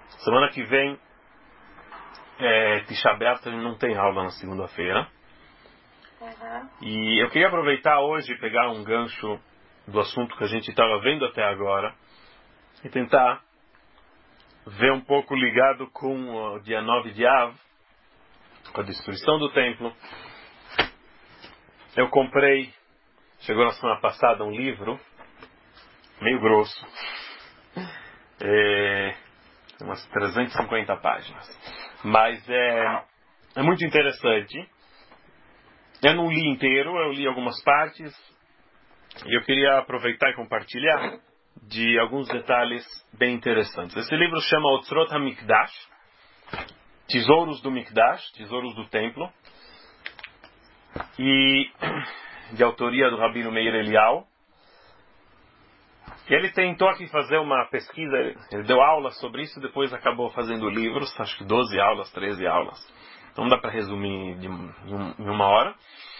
Semana que vem, Tisha B'Av, não tem aula na segunda-feira. E eu queria aproveitar hoje e pegar um gancho do assunto que a gente estava vendo até agora e tentar ver um pouco ligado com o dia 9 de Av, com a destruição do templo. Eu comprei, chegou na semana passada, um livro meio grosso, umas 350 páginas, mas é muito interessante. Eu não li inteiro, eu li algumas partes e eu queria aproveitar e compartilhar de alguns detalhes bem interessantes. Esse livro chama Otzrot HaMikdash, Tesouros do Mikdash, Tesouros do Templo, e de autoria do Rabino Meir Eliyahu. Ele tentou aqui fazer uma pesquisa, ele deu aulas sobre isso, depois acabou fazendo livros, acho que 12 aulas, 13 aulas. Então não dá para resumir em uma hora.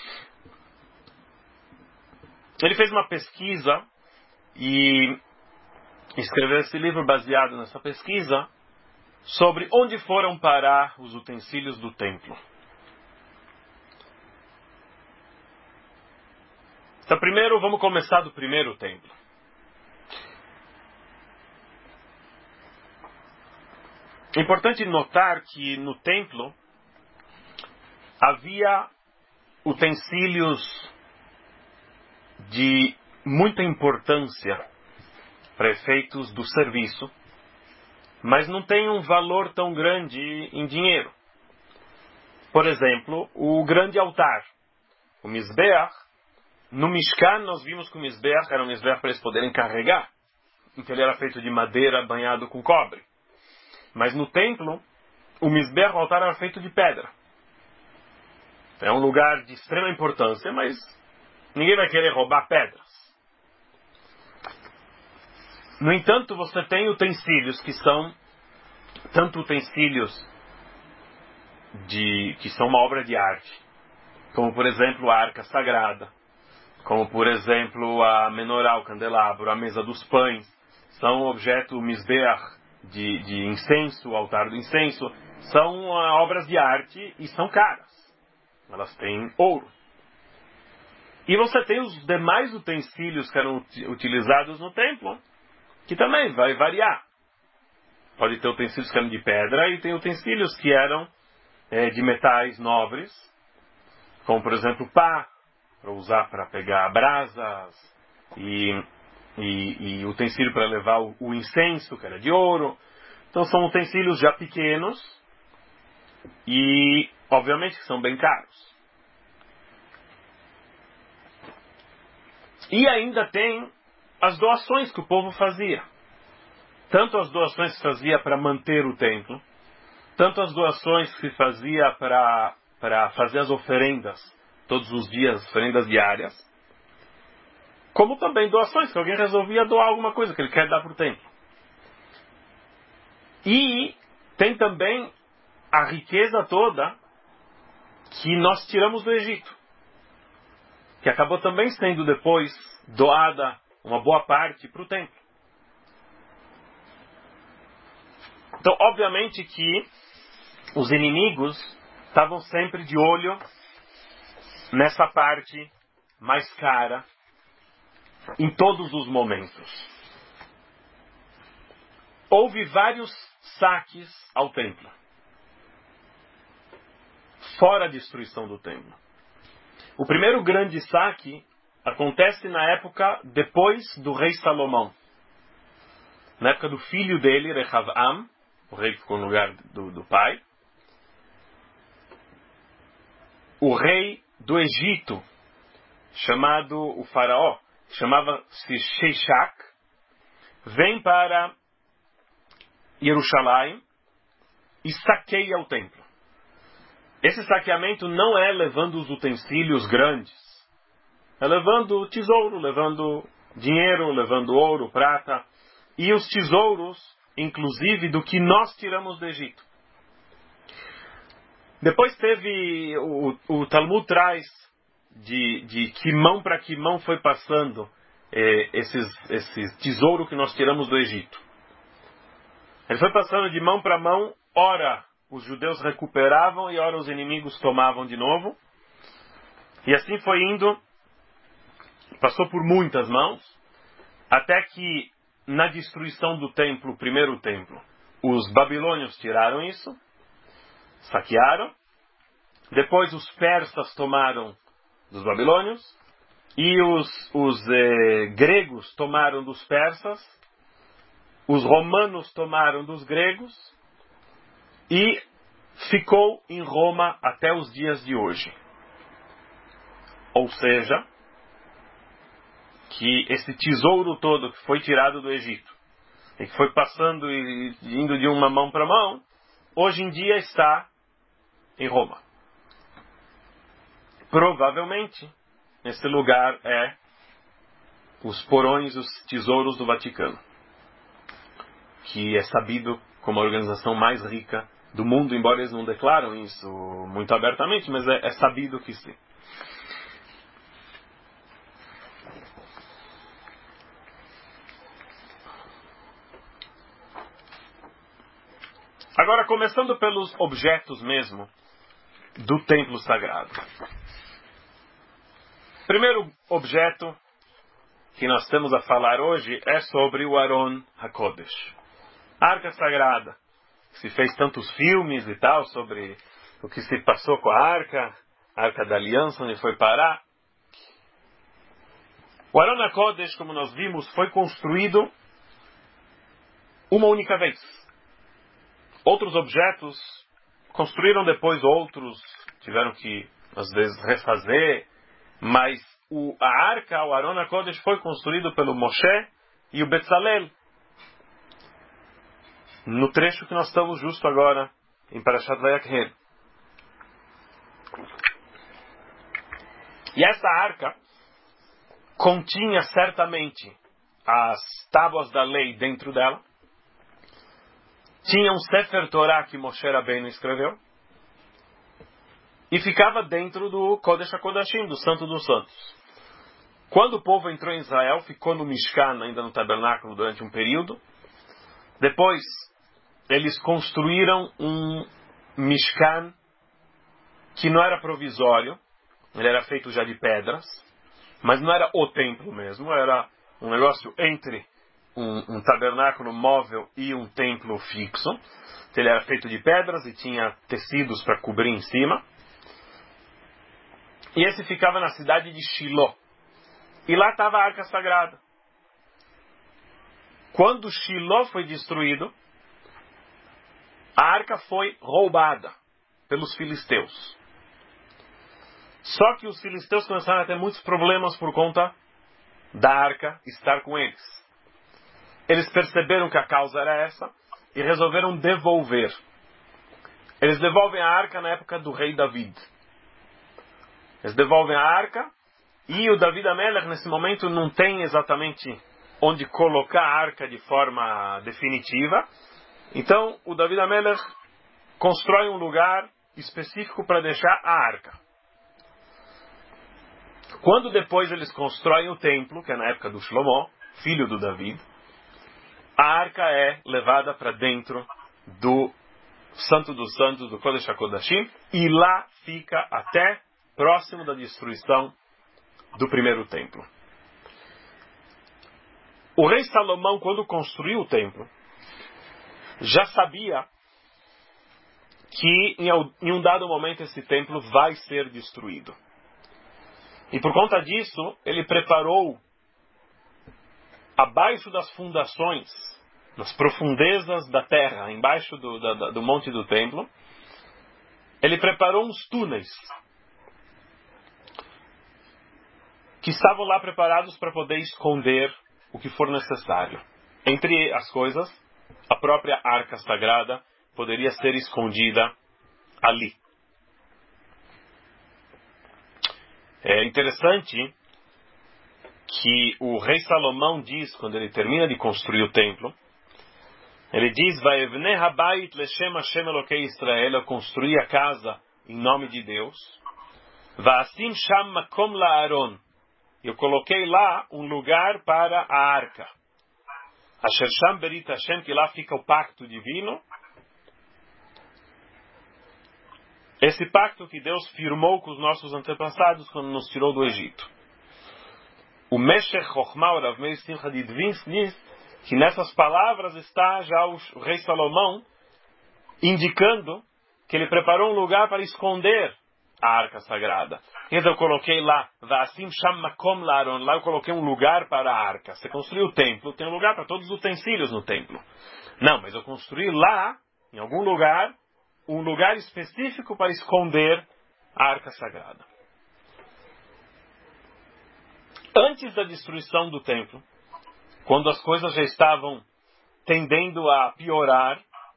Ele fez uma pesquisa e escreveu esse livro baseado nessa pesquisa sobre onde foram parar os utensílios do templo. Então primeiro vamos começar do primeiro templo. É importante notar que no templo havia utensílios de muita importância para efeitos do serviço, mas não tem um valor tão grande em dinheiro. Por exemplo, o grande altar, o Mizbeach. No Mishkan nós vimos que o Mizbeach era um Mizbeach para eles poderem carregar, então ele era feito de madeira banhado com cobre. Mas no templo, o Mizbeach, o altar, era feito de pedra. É um lugar de extrema importância, mas ninguém vai querer roubar pedras. No entanto, você tem utensílios que são tanto utensílios que são uma obra de arte, como por exemplo a arca sagrada, como por exemplo a menorá, o candelabro, a mesa dos pães, são objeto Mizbeach de incenso, o altar do incenso, são obras de arte e são caras. Elas têm ouro. E você tem os demais utensílios que eram utilizados no templo, que também vai variar. Pode ter utensílios que eram de pedra e tem utensílios que eram de metais nobres, como por exemplo pá, para usar para pegar brasas, e utensílio para levar o incenso, que era de ouro. Então são utensílios já pequenos e obviamente que são bem caros. E ainda tem as doações que o povo fazia. Tanto as doações que fazia para manter o templo, tanto as doações que fazia para fazer as oferendas todos os dias, oferendas diárias, como também doações, que alguém resolvia doar alguma coisa que ele quer dar para o templo. E tem também a riqueza toda que nós tiramos do Egito, que acabou também sendo depois doada uma boa parte para o templo. Então, obviamente que os inimigos estavam sempre de olho nessa parte mais cara em todos os momentos. Houve vários saques ao templo, fora a destruição do templo. O primeiro grande saque acontece na época depois do rei Salomão. Na época do filho dele, Rehavam, o rei que ficou no lugar do pai. O rei do Egito, chamado o faraó, chamava-se Sheshach, vem para Jerusalém e saqueia o templo. Esse saqueamento não é levando os utensílios grandes, é levando tesouro, levando dinheiro, levando ouro, prata, e os tesouros, inclusive, do que nós tiramos do Egito. Depois teve, o Talmud traz de que mão para que mão foi passando esse tesouro que nós tiramos do Egito. Ele foi passando de mão para mão, ora os judeus recuperavam e ora os inimigos tomavam de novo. E assim foi indo, passou por muitas mãos, até que na destruição do templo, o primeiro templo, os babilônios tiraram isso, saquearam. Depois os persas tomaram dos babilônios e os gregos tomaram dos persas, os romanos tomaram dos gregos e ficou em Roma até os dias de hoje. Ou seja, que esse tesouro todo que foi tirado do Egito e que foi passando e indo de uma mão para mão, hoje em dia está em Roma. Provavelmente, esse lugar é os porões, os tesouros do Vaticano, que é sabido como a organização mais rica do mundo, embora eles não declaram isso muito abertamente, mas é sabido que sim. Agora, começando pelos objetos mesmo do templo sagrado. O primeiro objeto que nós temos a falar hoje é sobre o Aron HaKodesh. A Arca Sagrada. Se fez tantos filmes e tal sobre o que se passou com a Arca da Aliança, onde foi parar. O Aron HaKodesh, como nós vimos, foi construído uma única vez. Outros objetos construíram depois outros, tiveram que, às vezes, refazer, mas a arca, o Aron HaKodesh, foi construído pelo Moshe e o Betzalel, no trecho que nós estamos justo agora, em Parashat Vayakher. E essa arca continha certamente as tábuas da lei dentro dela, tinha um Sefer Torah que Moshe Rabbeinu escreveu, e ficava dentro do Kodesh HaKodashim, do Santo dos Santos. Quando o povo entrou em Israel, ficou no Mishkan, ainda no tabernáculo, durante um período. Depois, eles construíram um Mishkan que não era provisório, ele era feito já de pedras, mas não era o templo mesmo, era um negócio entre um tabernáculo móvel e um templo fixo. Ele era feito de pedras e tinha tecidos para cobrir em cima. E esse ficava na cidade de Shiloh. E lá estava a Arca Sagrada. Quando Shiloh foi destruído, a arca foi roubada pelos filisteus. Só que os filisteus começaram a ter muitos problemas por conta da arca estar com eles. Eles perceberam que a causa era essa e resolveram devolver. Eles devolvem a arca na época do rei David. Eles devolvem a arca e o David HaMelech nesse momento não tem exatamente onde colocar a arca de forma definitiva. Então o David HaMelech constrói um lugar específico para deixar a arca. Quando depois eles constroem o templo, que é na época do Shlomo, filho do David, a arca é levada para dentro do Santo dos Santos, do Kodesh HaKodashim, e lá fica até próximo da destruição do primeiro templo. O rei Salomão, quando construiu o templo, já sabia que em um dado momento esse templo vai ser destruído. E por conta disso, ele preparou, abaixo das fundações, nas profundezas da terra, embaixo do monte do templo, ele preparou uns túneis que estavam lá preparados para poder esconder o que for necessário. Entre as coisas, a própria Arca Sagrada poderia ser escondida ali. É interessante que o rei Salomão diz, quando ele termina de construir o templo, ele diz: Vaevne habayit leshem Hashem Elokei Israel, eu construí a casa em nome de Deus. Vaasim sham makom la'aron, eu coloquei lá um lugar para a arca. Asher Sham Berit Hashem, que lá fica o pacto divino. Esse pacto que Deus firmou com os nossos antepassados quando nos tirou do Egito. O Meshech Chochmah, o Rav Meir Simcha de Dvinsk, diz que nessas palavras está já o rei Salomão indicando que ele preparou um lugar para esconder a arca sagrada. Eu coloquei lá, Vasim Sham Makom Laron, lá eu coloquei um lugar para a arca. Você construiu o templo, tem um lugar para todos os utensílios no templo. Não, mas eu construí lá, em algum lugar, um lugar específico para esconder a arca sagrada. Antes da destruição do templo, quando as coisas já estavam tendendo a piorar,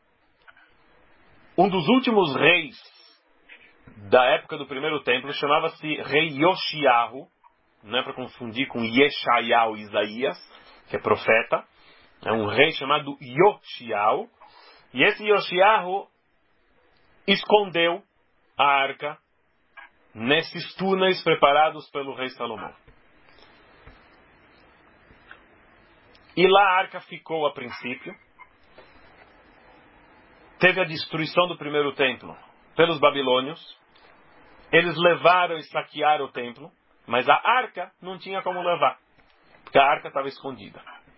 um dos últimos reis da época do primeiro templo chamava-se rei Yoshiyahu, não é para confundir com Yeshayahu Isaías, que é profeta, é um rei chamado Yoshiyahu, e esse Yoshiyahu escondeu a arca nesses túneis preparados pelo rei Salomão. E lá a arca ficou a princípio. Teve a destruição do primeiro templo pelos babilônios. Eles levaram e saquearam o templo, mas a arca não tinha como levar, porque a arca estava escondida.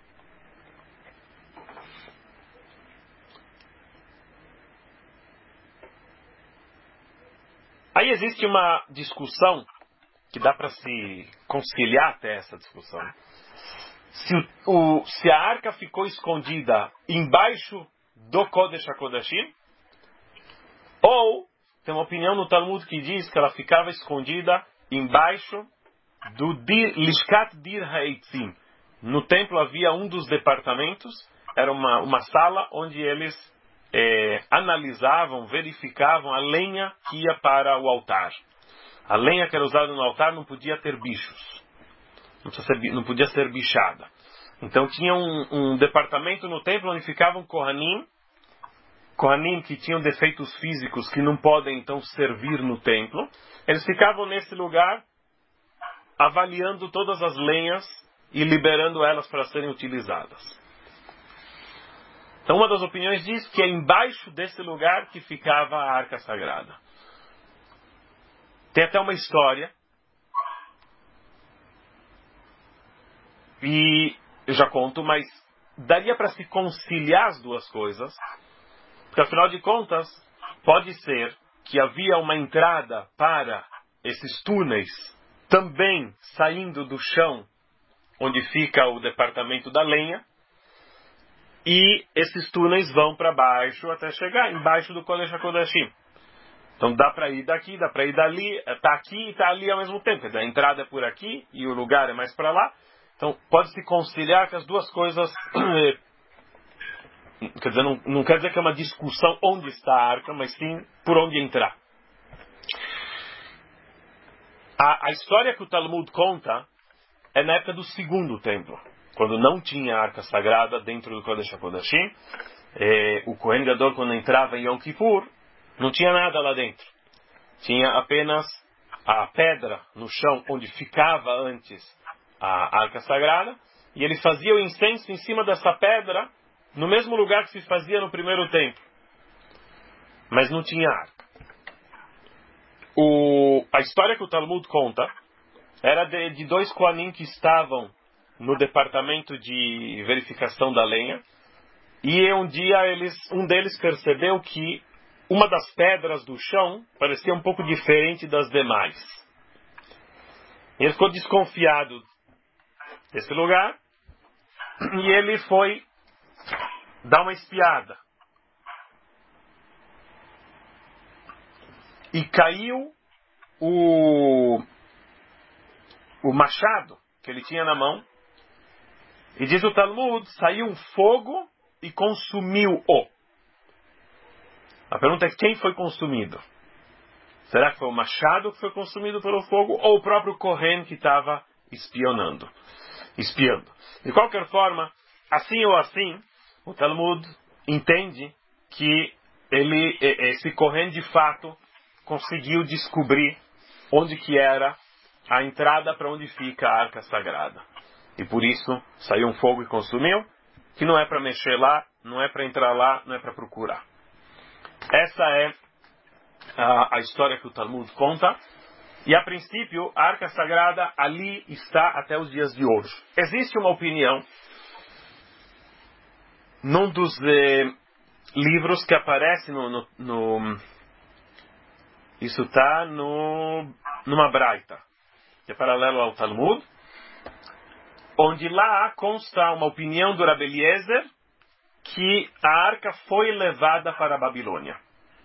Aí existe uma discussão que dá para se conciliar até essa discussão. Se a arca ficou escondida embaixo do Kodesh HaKodashim, ou tem uma opinião no Talmud que diz que ela ficava escondida embaixo do Lishkat Dir HaEitzim. No templo havia um dos departamentos, era uma sala onde eles analisavam, verificavam a lenha que ia para o altar. A lenha que era usada no altar não podia ter bichos. Não podia ser bichada. Então tinha um departamento no templo onde ficavam Kohanim que tinham defeitos físicos que não podem então servir no templo. Eles ficavam nesse lugar avaliando todas as lenhas e liberando elas para serem utilizadas. Então uma das opiniões diz que é embaixo desse lugar que ficava a arca sagrada. Tem até uma história, e eu já conto, mas daria para se conciliar as duas coisas, porque afinal de contas, pode ser que havia uma entrada para esses túneis também saindo do chão onde fica o departamento da lenha, e esses túneis vão para baixo até chegar embaixo do Kodesh HaKodashim. Então dá para ir daqui, dá para ir dali, está aqui e está ali ao mesmo tempo. Quer dizer, a entrada é por aqui e o lugar é mais para lá. Então pode-se conciliar que as duas coisas... Quer dizer, não quer dizer que é uma discussão onde está a arca, mas sim por onde entrar. A história que o Talmud conta é na época do segundo templo, quando não tinha a arca sagrada dentro do Kodesh HaKodashim. O Kohen Gadol, quando entrava em Yom Kippur, não tinha nada lá dentro. Tinha apenas a pedra no chão onde ficava antes a arca sagrada, e ele fazia o incenso em cima dessa pedra, no mesmo lugar que se fazia no primeiro templo. Mas não tinha arca. A história que o Talmud conta era de dois Kohanim que estavam no departamento de verificação da lenha, e um dia um deles percebeu que uma das pedras do chão parecia um pouco diferente das demais. Ele ficou desconfiado desse lugar e ele foi dar uma espiada. E caiu o machado que ele tinha na mão. E diz o Talmud, saiu um fogo e consumiu-o. A pergunta é quem foi consumido? Será que foi o machado que foi consumido pelo fogo ou o próprio Kohen que estava espiando? De qualquer forma, assim ou assim, o Talmud entende que esse Kohen de fato conseguiu descobrir onde que era a entrada para onde fica a arca sagrada. E por isso saiu um fogo e consumiu. que não é para mexer lá, não é para entrar lá, não é para procurar. Essa é a história que o Talmud conta. E a princípio, a Arca Sagrada ali está até os dias de hoje. Existe uma opinião num dos livros que aparece isso está numa Braita, que é paralelo ao Talmud, onde lá consta uma opinião do Rabbi Eliezer que a arca foi levada para a Babilônia.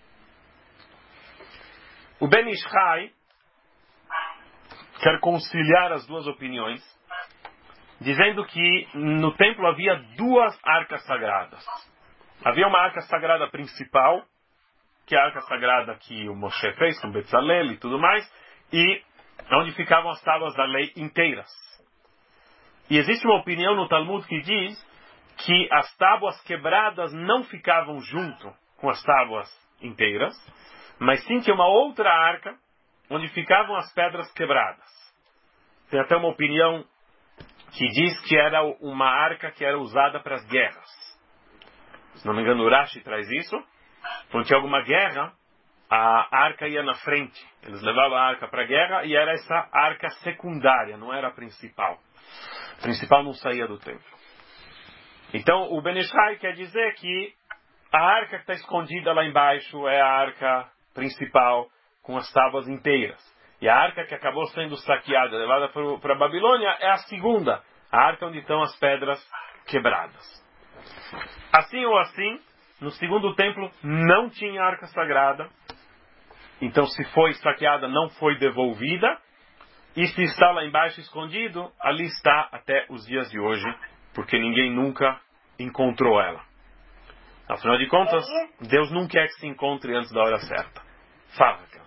O Ben Ishai quer conciliar as duas opiniões, dizendo que no templo havia duas arcas sagradas. Havia uma arca sagrada principal, que é a arca sagrada que o Moshe fez com Betzalel e tudo mais, e onde ficavam as tábuas da lei inteiras. E existe uma opinião no Talmud que diz que as tábuas quebradas não ficavam junto com as tábuas inteiras, mas sim que uma outra arca onde ficavam as pedras quebradas. Tem até uma opinião que diz que era uma arca que era usada para as guerras. Se não me engano, o Rashi traz isso. Quando tinha alguma guerra, a arca ia na frente. Eles levavam a arca para a guerra e era essa arca secundária, não era a principal. A principal não saía do templo. Então, o Ben Ishai quer dizer que a arca que está escondida lá embaixo é a arca principal com as tábuas inteiras. E a arca que acabou sendo saqueada, levada para a Babilônia, é a segunda, a arca onde estão as pedras quebradas. Assim ou assim, no segundo templo não tinha arca sagrada, então se foi saqueada não foi devolvida, e se está lá embaixo escondido, ali está até os dias de hoje, porque ninguém nunca encontrou ela. Afinal de contas, Deus não quer que se encontre antes da hora certa. Fala, Raquel.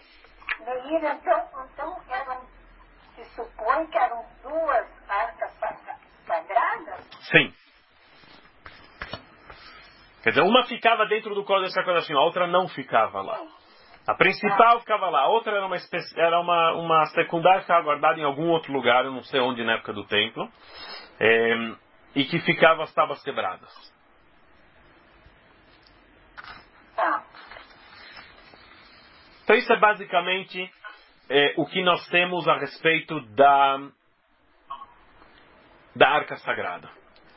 Então se supõe que eram duas arcas sagradas? Sim. Quer dizer, uma ficava dentro do Kodesh HaKodashim, a outra não ficava lá. A principal ficava lá, a outra era uma secundária que ficava guardada em algum outro lugar, eu não sei onde na época do templo, e que ficava as tábuas quebradas. Então isso é basicamente o que nós temos a respeito da Arca Sagrada.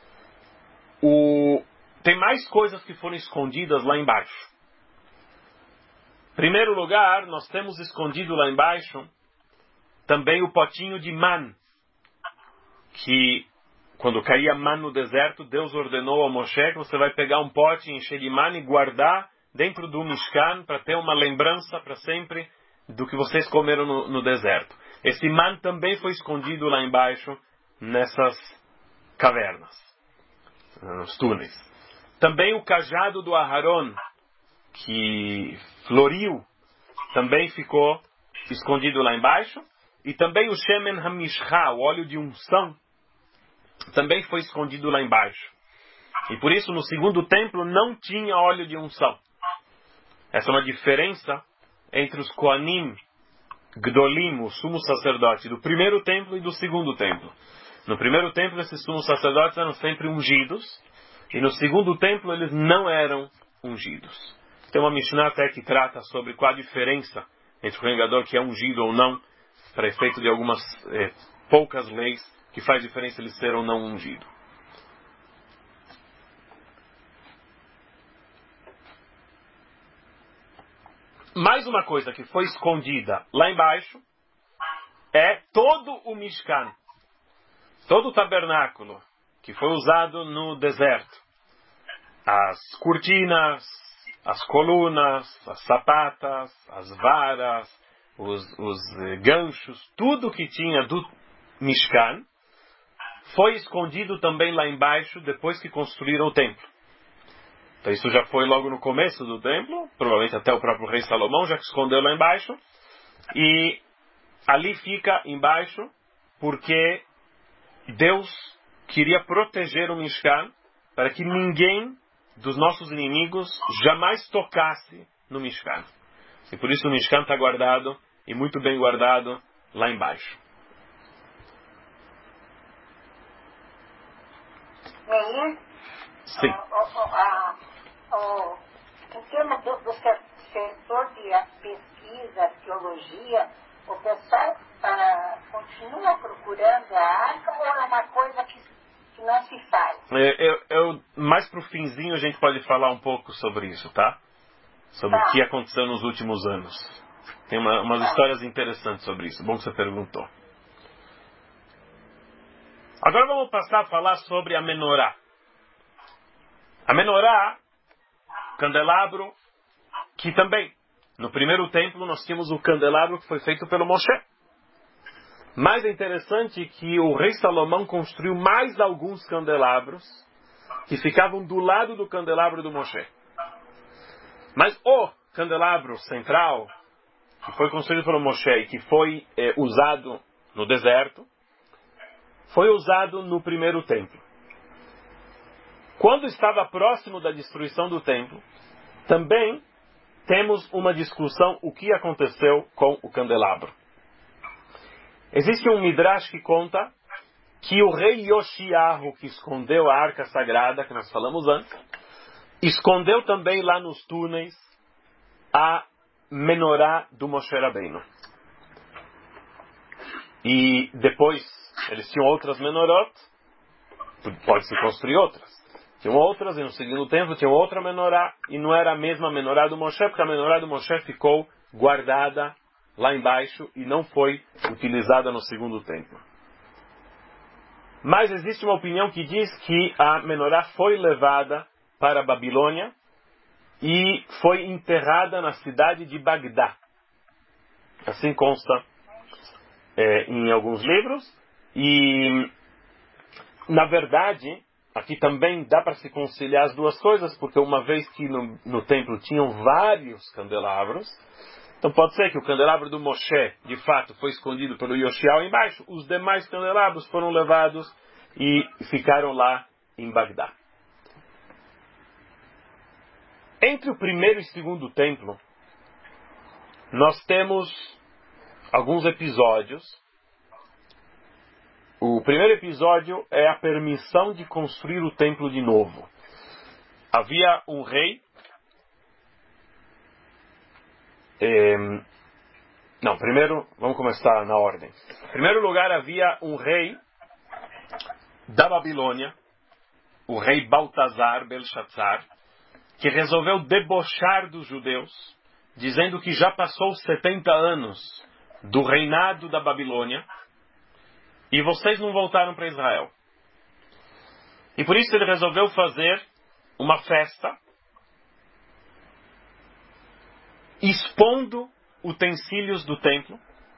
Tem mais coisas que foram escondidas lá embaixo. Em primeiro lugar, nós temos escondido lá embaixo também o potinho de man, que quando caía man no deserto, Deus ordenou ao Moshe que você vai pegar um pote encher de man e guardar dentro do Mishkan para ter uma lembrança para sempre do que vocês comeram no deserto. Esse man também foi escondido lá embaixo nessas cavernas, nos túneis. Também o cajado do Aharon, que floriu, também ficou escondido lá embaixo. E também o Shemen HaMishcha, o óleo de unção, também foi escondido lá embaixo. E por isso no segundo templo não tinha óleo de unção. Essa é uma diferença entre os Kohanim Gdolim, o sumo sacerdote do primeiro templo e do segundo templo. No primeiro templo esses sumos sacerdotes eram sempre ungidos, e no segundo templo eles não eram ungidos. Tem uma Mishnah até que trata sobre qual a diferença entre o Kohen Gadol que é ungido ou não, para efeito de algumas poucas leis, que faz diferença ele ser ou não ungido. Mais uma coisa que foi escondida lá embaixo é todo o Mishkan, todo o tabernáculo que foi usado no deserto. As cortinas, as colunas, as sapatas, as varas, os ganchos, tudo que tinha do Mishkan foi escondido também lá embaixo depois que construíram o templo. Então isso já foi logo no começo do templo, provavelmente até o próprio rei Salomão já escondeu lá embaixo, e ali fica embaixo porque Deus queria proteger o Mishkan para que ninguém dos nossos inimigos jamais tocasse no Mishkan. E por isso o Mishkan está guardado, e muito bem guardado, lá embaixo. Meir, Sim. Em termos do setor de pesquisa, arqueologia, o pessoal continua procurando a arca ou é uma coisa que não se faz? Mais pro finzinho a gente pode falar um pouco sobre isso, tá? Sobre o que aconteceu nos últimos anos. Tem umas histórias interessantes sobre isso. Bom que você perguntou. Agora vamos passar a falar sobre a menorá. A menorá, candelabro, que também, no primeiro templo nós tínhamos o candelabro que foi feito pelo Moshe. Mas é interessante que o rei Salomão construiu mais alguns candelabros que ficavam do lado do candelabro do Moshe. Mas o candelabro central, que foi construído pelo Moshe e que foi usado no deserto, foi usado no primeiro templo. Quando estava próximo da destruição do templo, também temos uma discussão o que aconteceu com o candelabro. Existe um midrash que conta que o rei Yoshiyahu, que escondeu a arca sagrada, que nós falamos antes, escondeu também lá nos túneis a menorá do Moshe Rabbeinu. E depois, eles tinham outras menorot, pode-se construir outras. Tinham outras, e no segundo templo tinha outra menorá, e não era a mesma menorá do Moshe, porque a menorá do Moshe ficou guardada lá embaixo e não foi utilizada no segundo templo. Mas existe uma opinião que diz que a menorá foi levada para a Babilônia e foi enterrada na cidade de Bagdá. Assim consta em alguns livros. E, na verdade, aqui também dá para se conciliar as duas coisas, porque uma vez que no templo tinham vários candelabros, então pode ser que o candelabro do Moshe, de fato, foi escondido pelo Yoshiyahu embaixo, os demais candelabros foram levados e ficaram lá em Bagdá. Entre o primeiro e segundo templo, nós temos alguns episódios. O primeiro episódio é a permissão de construir o templo de novo. Havia um rei. Primeiro, vamos começar na ordem. Em primeiro lugar, havia um rei da Babilônia, o rei Baltazar Belshazzar, que resolveu debochar dos judeus, dizendo que já passou 70 anos do reinado da Babilônia e vocês não voltaram para Israel. E por isso ele resolveu fazer uma festa expondo utensílios do templo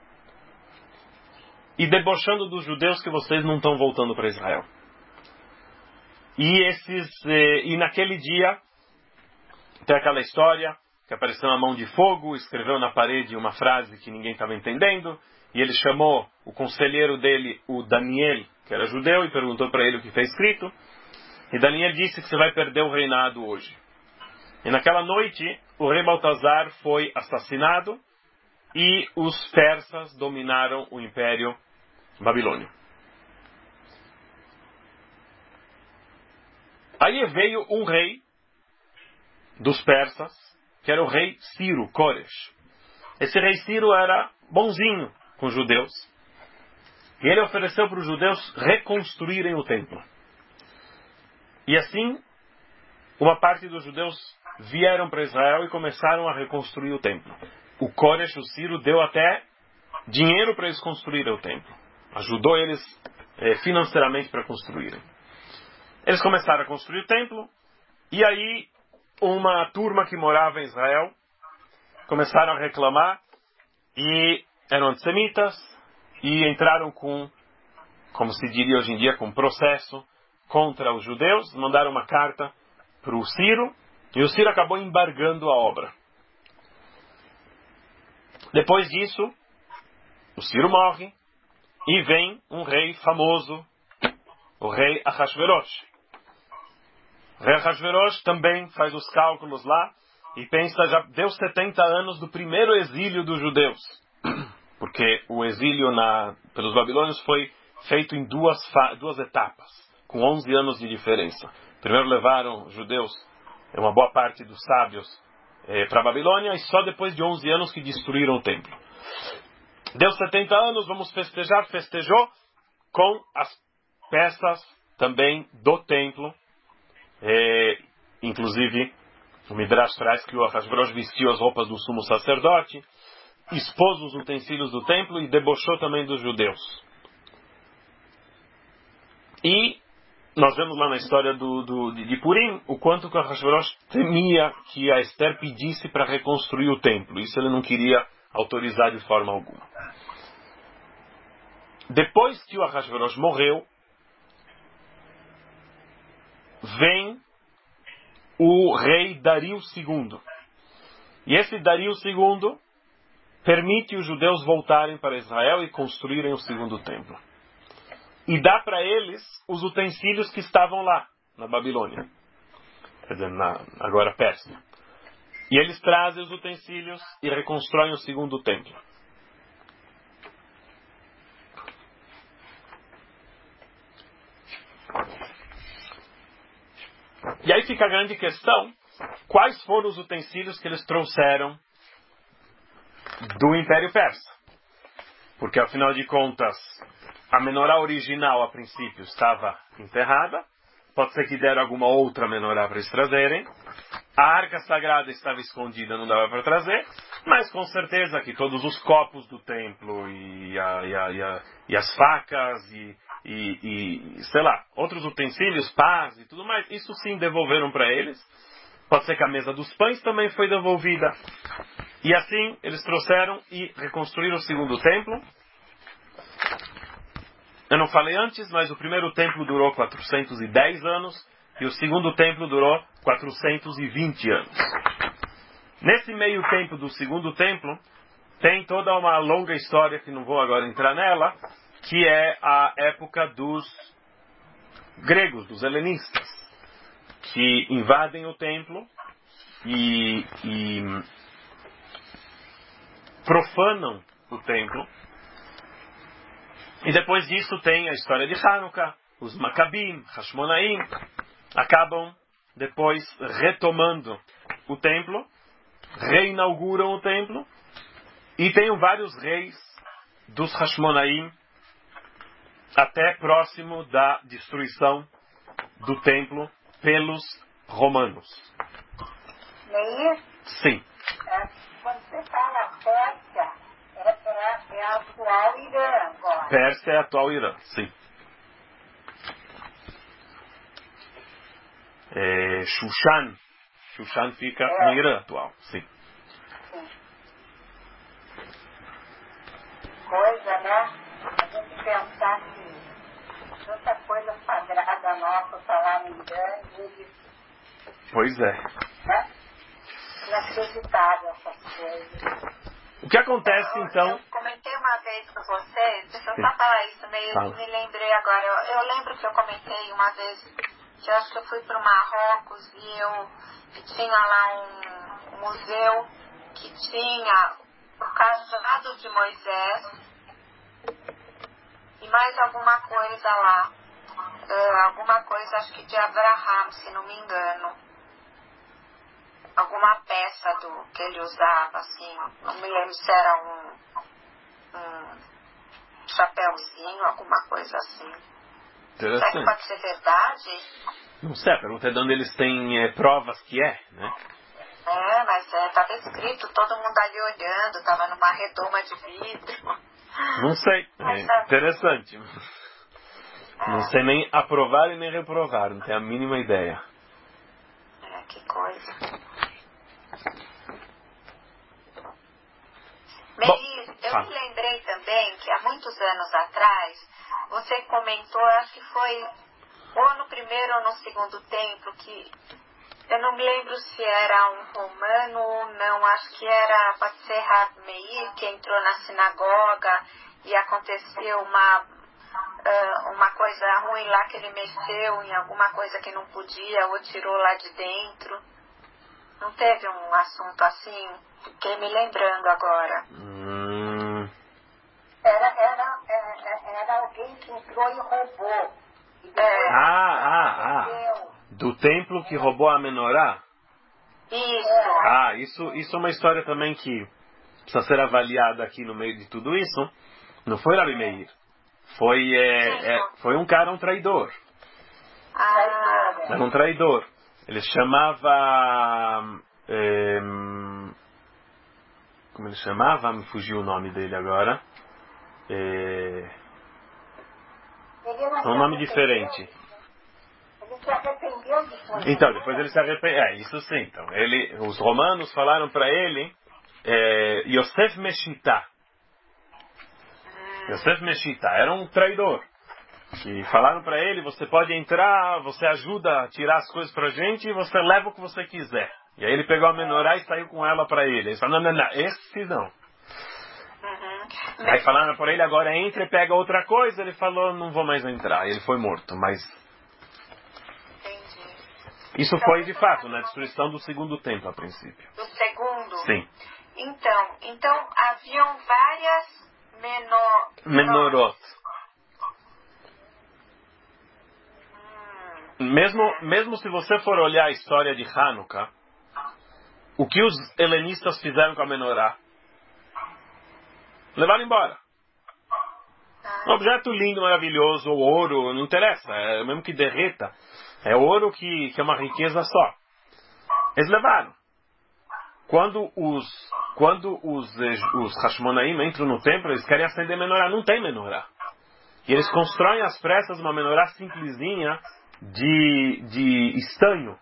e debochando dos judeus que vocês não estão voltando para Israel. E naquele dia tem aquela história que apareceu uma mão de fogo, escreveu na parede uma frase que ninguém estava entendendo, e ele chamou o conselheiro dele, o Daniel, que era judeu, e perguntou para ele o que foi escrito. E Daniel disse que você vai perder o reinado hoje. E naquela noite, o rei Baltazar foi assassinado e os persas dominaram o Império Babilônio. Aí veio um rei dos persas, que era o rei Ciro, Koresh. Esse rei Ciro era bonzinho com os judeus. E ele ofereceu para os judeus reconstruírem o templo. E assim, uma parte dos judeus vieram para Israel e começaram a reconstruir o templo. O Koresh, o Ciro, deu até dinheiro para eles construírem o templo. Ajudou eles financeiramente para construírem. Eles começaram a construir o templo. E aí, uma turma que morava em Israel começaram a reclamar e eram antissemitas e entraram com, como se diria hoje em dia, com processo contra os judeus. Mandaram uma carta para o Ciro e o Ciro acabou embargando a obra. Depois disso, o Ciro morre e vem um rei famoso, o rei Ahasverosh. O rei Ahasverosh também faz os cálculos lá e pensa, já deu 70 anos do primeiro exílio dos judeus. Porque o exílio pelos babilônios foi feito em duas etapas, com 11 anos de diferença. Primeiro levaram os judeus, uma boa parte dos sábios, para a Babilônia, e só depois de 11 anos que destruíram o templo. Deu 70 anos, vamos festejar, festejou com as peças também do templo. Inclusive, o Midrash traz que o Ahasverosh vestiu as roupas do sumo sacerdote, expôs os utensílios do templo e debochou também dos judeus. E nós vemos lá na história de Purim o quanto que o Ahasverosh temia que a Esther pedisse para reconstruir o templo. Isso ele não queria autorizar de forma alguma. Depois que o Ahasverosh morreu, vem o rei Dario II. E esse Dario II permite os judeus voltarem para Israel e construírem o segundo templo. E dá para eles os utensílios que estavam lá, na Babilônia. Quer dizer, agora Pérsia. E eles trazem os utensílios e reconstroem o segundo templo. E aí fica a grande questão, quais foram os utensílios que eles trouxeram do Império Persa? Porque, afinal de contas, a menorá original, a princípio, estava enterrada. Pode ser que deram alguma outra menorá para eles trazerem. A arca sagrada estava escondida, não dava para trazer. Mas, com certeza, que todos os copos do templo e as facas e, sei lá, outros utensílios, pás e tudo mais, isso sim devolveram para eles. Pode ser que a mesa dos pães também foi devolvida. E assim, eles trouxeram e reconstruíram o segundo templo. Eu não falei antes, mas o primeiro templo durou 410 anos e o segundo templo durou 420 anos. Nesse meio tempo do segundo templo, tem toda uma longa história, que não vou agora entrar nela, que é a época dos gregos, dos helenistas, que invadem o templo e profanam o templo. E depois disso tem a história de Hanukkah, os Macabim, Hashmonaim, acabam depois retomando o templo, reinauguram o templo, e tem vários reis dos Hashmonaim até próximo da destruição do templo pelos romanos. Meir? Sim. Quando você fala Pérsia, é a atual Irã agora. Pérsia é a atual Irã, sim. Shushan fica no Irã atual, sim. Coisa, né? A gente pensar que tanta coisa sagrada nossa está lá no Irã e eles... Pois é. Né? Inacreditável essas coisas. O que acontece então? Eu comentei uma vez com vocês, deixa eu só falar isso, me lembrei agora. Eu lembro que eu comentei uma vez que eu acho que eu fui para o Marrocos e tinha lá um museu que tinha o cajado de Moisés e mais alguma coisa lá. Alguma coisa, acho que de Abraham, se não me engano. Alguma peça que ele usava, assim, não me lembro se era um chapéuzinho, alguma coisa assim. Será que pode ser verdade? Não sei, a pergunta é de onde eles têm provas que é, né? Mas estava escrito, todo mundo ali olhando, estava numa redoma de vidro. Não sei, interessante. Não sei nem aprovar e nem reprovar, não tenho a mínima ideia. Que coisa. Meir, eu me lembrei também que há muitos anos atrás, você comentou, acho que foi ou no primeiro ou no segundo templo, que eu não me lembro se era um romano ou não, acho que era, pode ser Rav Meir, que entrou na sinagoga e aconteceu uma coisa ruim lá, que ele mexeu em alguma coisa que não podia ou tirou lá de dentro. Não teve um assunto assim? Fiquei me lembrando agora. Era alguém que entrou e roubou. Do templo que roubou a menorá? Isso é uma história também que precisa ser avaliada aqui no meio de tudo isso. Não foi Rabi Meir. Foi um cara, um traidor. Era um traidor. Ele chamava... como ele chamava? Me fugiu o nome dele agora. É um nome diferente. Ele se arrependeu depois. Então, depois ele se arrependeu. Isso sim. Então, os romanos falaram para ele Yosef Meshita. Yosef Meshita era um traidor. E falaram para ele, você pode entrar, você ajuda a tirar as coisas pra gente e você leva o que você quiser. E aí ele pegou a menorá e saiu com ela para ele. Ele falou, não, esse não. Aí falaram para ele, agora entra e pega outra coisa. Ele falou, não vou mais entrar. Ele foi morto, mas... Entendi. Isso foi de fato na destruição do segundo templo a princípio. Do segundo? Sim. Então haviam várias menorot. Mesmo se você for olhar a história de Hanukkah, o que os helenistas fizeram com a menorá? Levaram embora. Um objeto lindo, maravilhoso, ou ouro, não interessa, mesmo que derreta, é ouro que é uma riqueza só. Eles levaram. Quando os Hashmonaim entram no templo, eles querem acender menorá, não tem menorá. E eles constroem às pressas uma menorá simplesinha de estanho.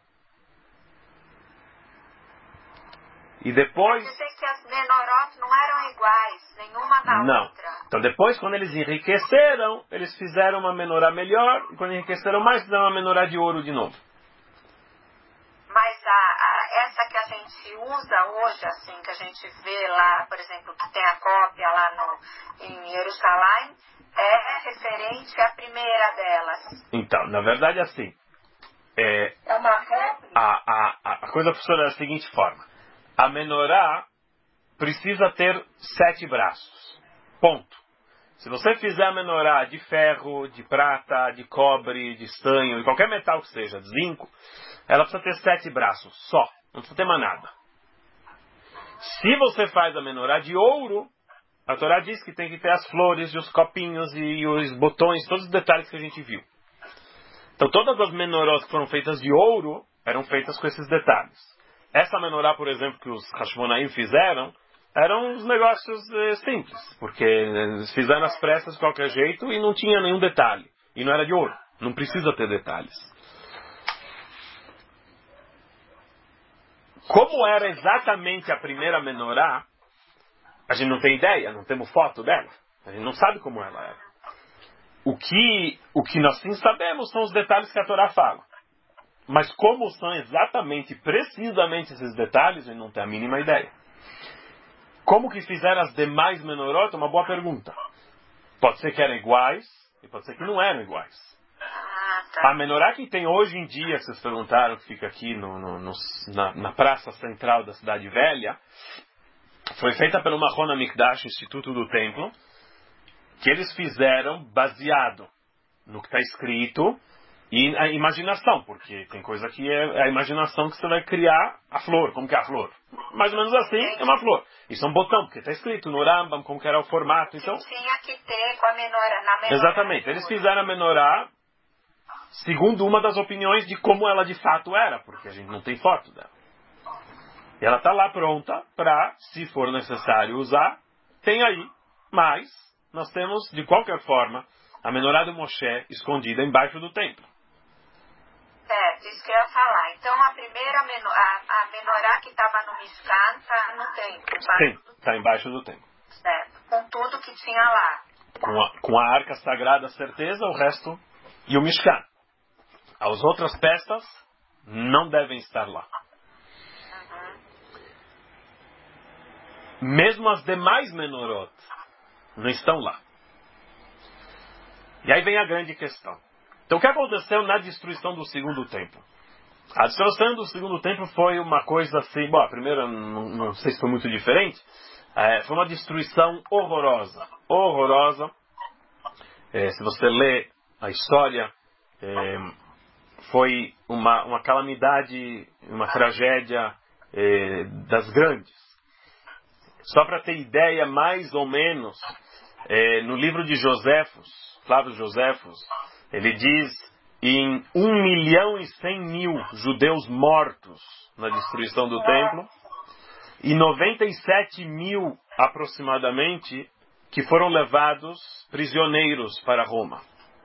E depois... Quer dizer que as menorot não eram iguais, nenhuma na outra. Então depois, quando eles enriqueceram, eles fizeram uma menorá melhor. E quando enriqueceram mais, fizeram uma menorá de ouro de novo. Mas essa que a gente usa hoje, assim, que a gente vê lá, por exemplo, que tem a cópia lá em Jerusalém, é referente à primeira delas. Então, na verdade, assim, É uma réplica. a coisa funciona da seguinte forma. A menorá precisa ter 7 braços. Ponto. Se você fizer a menorá de ferro, de prata, de cobre, de estanho, de qualquer metal que seja, de zinco, ela precisa ter 7 braços só. Não precisa ter mais nada. Se você faz a menorá de ouro, a Torá diz que tem que ter as flores e os copinhos e os botões, todos os detalhes que a gente viu. Então todas as menorós que foram feitas de ouro eram feitas com esses detalhes. Essa menorá, por exemplo, que os Hashmonaim fizeram, eram uns negócios simples, porque eles fizeram as pressas de qualquer jeito e não tinha nenhum detalhe. E não era de ouro, não precisa ter detalhes. Como era exatamente a primeira menorá, a gente não tem ideia, não temos foto dela. A gente não sabe como ela era. O que nós sim sabemos são os detalhes que a Torá fala. Mas como são exatamente, precisamente esses detalhes, a gente não tem a mínima ideia. Como que fizeram as demais menorot? É uma boa pergunta. Pode ser que eram iguais, e pode ser que não eram iguais. A menorá que tem hoje em dia, que vocês perguntaram, que fica aqui na praça central da cidade velha, foi feita pelo Mahon HaMikdash, Instituto do Templo, que eles fizeram baseado no que está escrito e a imaginação, porque tem coisa que é a imaginação que você vai criar a flor. Como que é a flor? Mais ou menos assim, é uma flor. Isso é um botão, porque está escrito no Rambam como que era o formato. Então, tinha que ter com a menorá, na menorá. Exatamente. Eles fizeram a menorá segundo uma das opiniões de como ela de fato era, porque a gente não tem foto dela. E ela está lá pronta para, se for necessário usar, tem aí. Mas nós temos, de qualquer forma, a menorá do Moshe escondida embaixo do templo. Certo, isso que eu ia falar. Então a primeira a menorá que estava no Mishkan está no templo. Sim, está embaixo do templo. Certo, com tudo que tinha lá. Com a arca sagrada, certeza, o resto e o Mishkan. As outras peças não devem estar lá. Mesmo as demais menorot não estão lá. E aí vem a grande questão. Então o que aconteceu na destruição do segundo templo? A destruição do segundo templo foi uma coisa assim... Bom, a primeira não sei se foi muito diferente. Foi uma destruição horrorosa. Horrorosa. Se você lê a história... foi uma calamidade, uma tragédia das grandes. Só para ter ideia, mais ou menos, no livro de Flávio Joséfos, ele diz em 1.100.000 judeus mortos na destruição do templo e 97.000 aproximadamente que foram levados prisioneiros para Roma.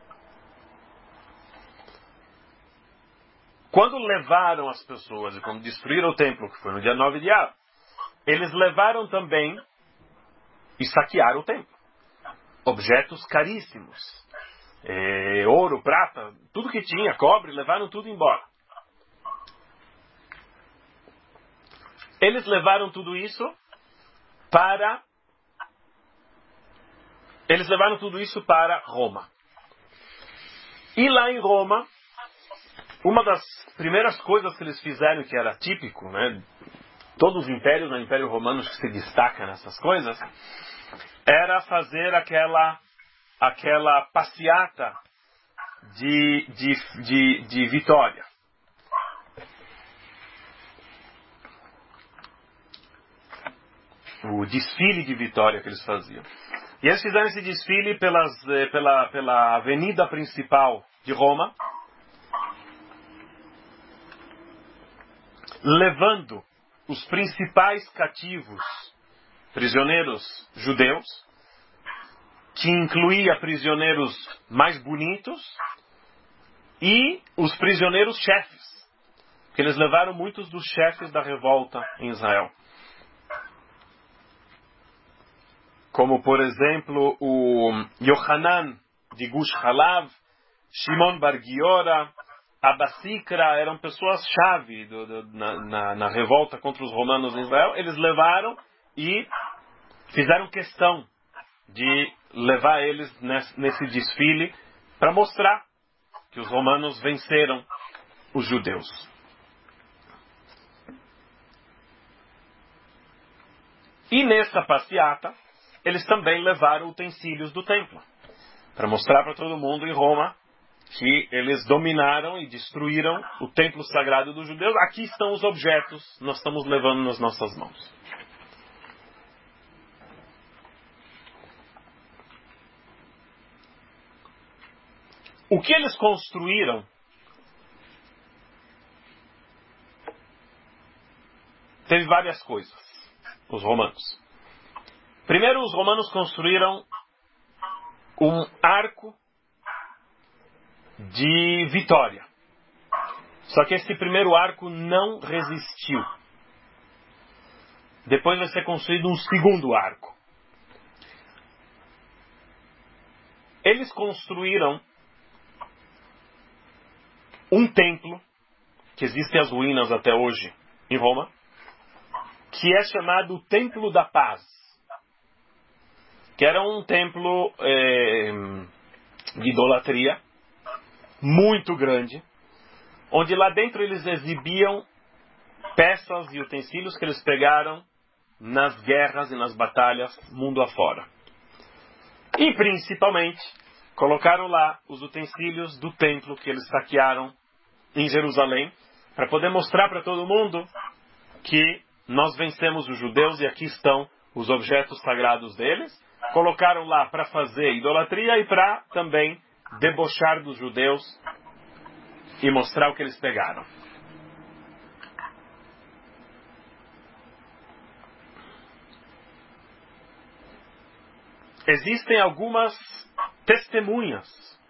Quando levaram as pessoas e quando destruíram o templo, que foi no dia 9 de Av, eles levaram também e saquearam o templo. Objetos caríssimos. Ouro, prata, tudo que tinha, cobre, levaram tudo embora. Eles levaram tudo isso para Roma. E lá em Roma, uma das primeiras coisas que eles fizeram, que era típico, né, todos os impérios, no Império Romano que se destaca nessas coisas, era fazer aquela passeata de vitória. O desfile de vitória que eles faziam. E eles fizeram esse desfile pela avenida principal de Roma, levando os principais cativos, prisioneiros judeus, que incluía prisioneiros mais bonitos e os prisioneiros chefes, que eles levaram muitos dos chefes da revolta em Israel. Como, por exemplo, o Yohanan de Gush Halav, Shimon Bar Giora, Abba Sikra, eram pessoas-chave na revolta contra os romanos em Israel. Eles levaram e fizeram questão de levar eles nesse desfile para mostrar que os romanos venceram os judeus. E nessa passeata, eles também levaram utensílios do templo, para mostrar para todo mundo em Roma que eles dominaram e destruíram o templo sagrado dos judeus. Aqui estão os objetos, nós estamos levando nas nossas mãos. O que eles construíram teve várias coisas, os romanos. Primeiro, os romanos construíram um arco de vitória. Só que esse primeiro arco não resistiu. Depois vai ser construído um segundo arco. Eles construíram um templo, que existe as ruínas até hoje em Roma, que é chamado o Templo da Paz, que era um templo de idolatria muito grande, onde lá dentro eles exibiam peças e utensílios que eles pegaram nas guerras e nas batalhas mundo afora. E principalmente colocaram lá os utensílios do templo que eles saquearam em Jerusalém, para poder mostrar para todo mundo que nós vencemos os judeus e aqui estão os objetos sagrados deles. Colocaram lá para fazer idolatria e para também debochar dos judeus e mostrar o que eles pegaram. Existem algumas testemunhas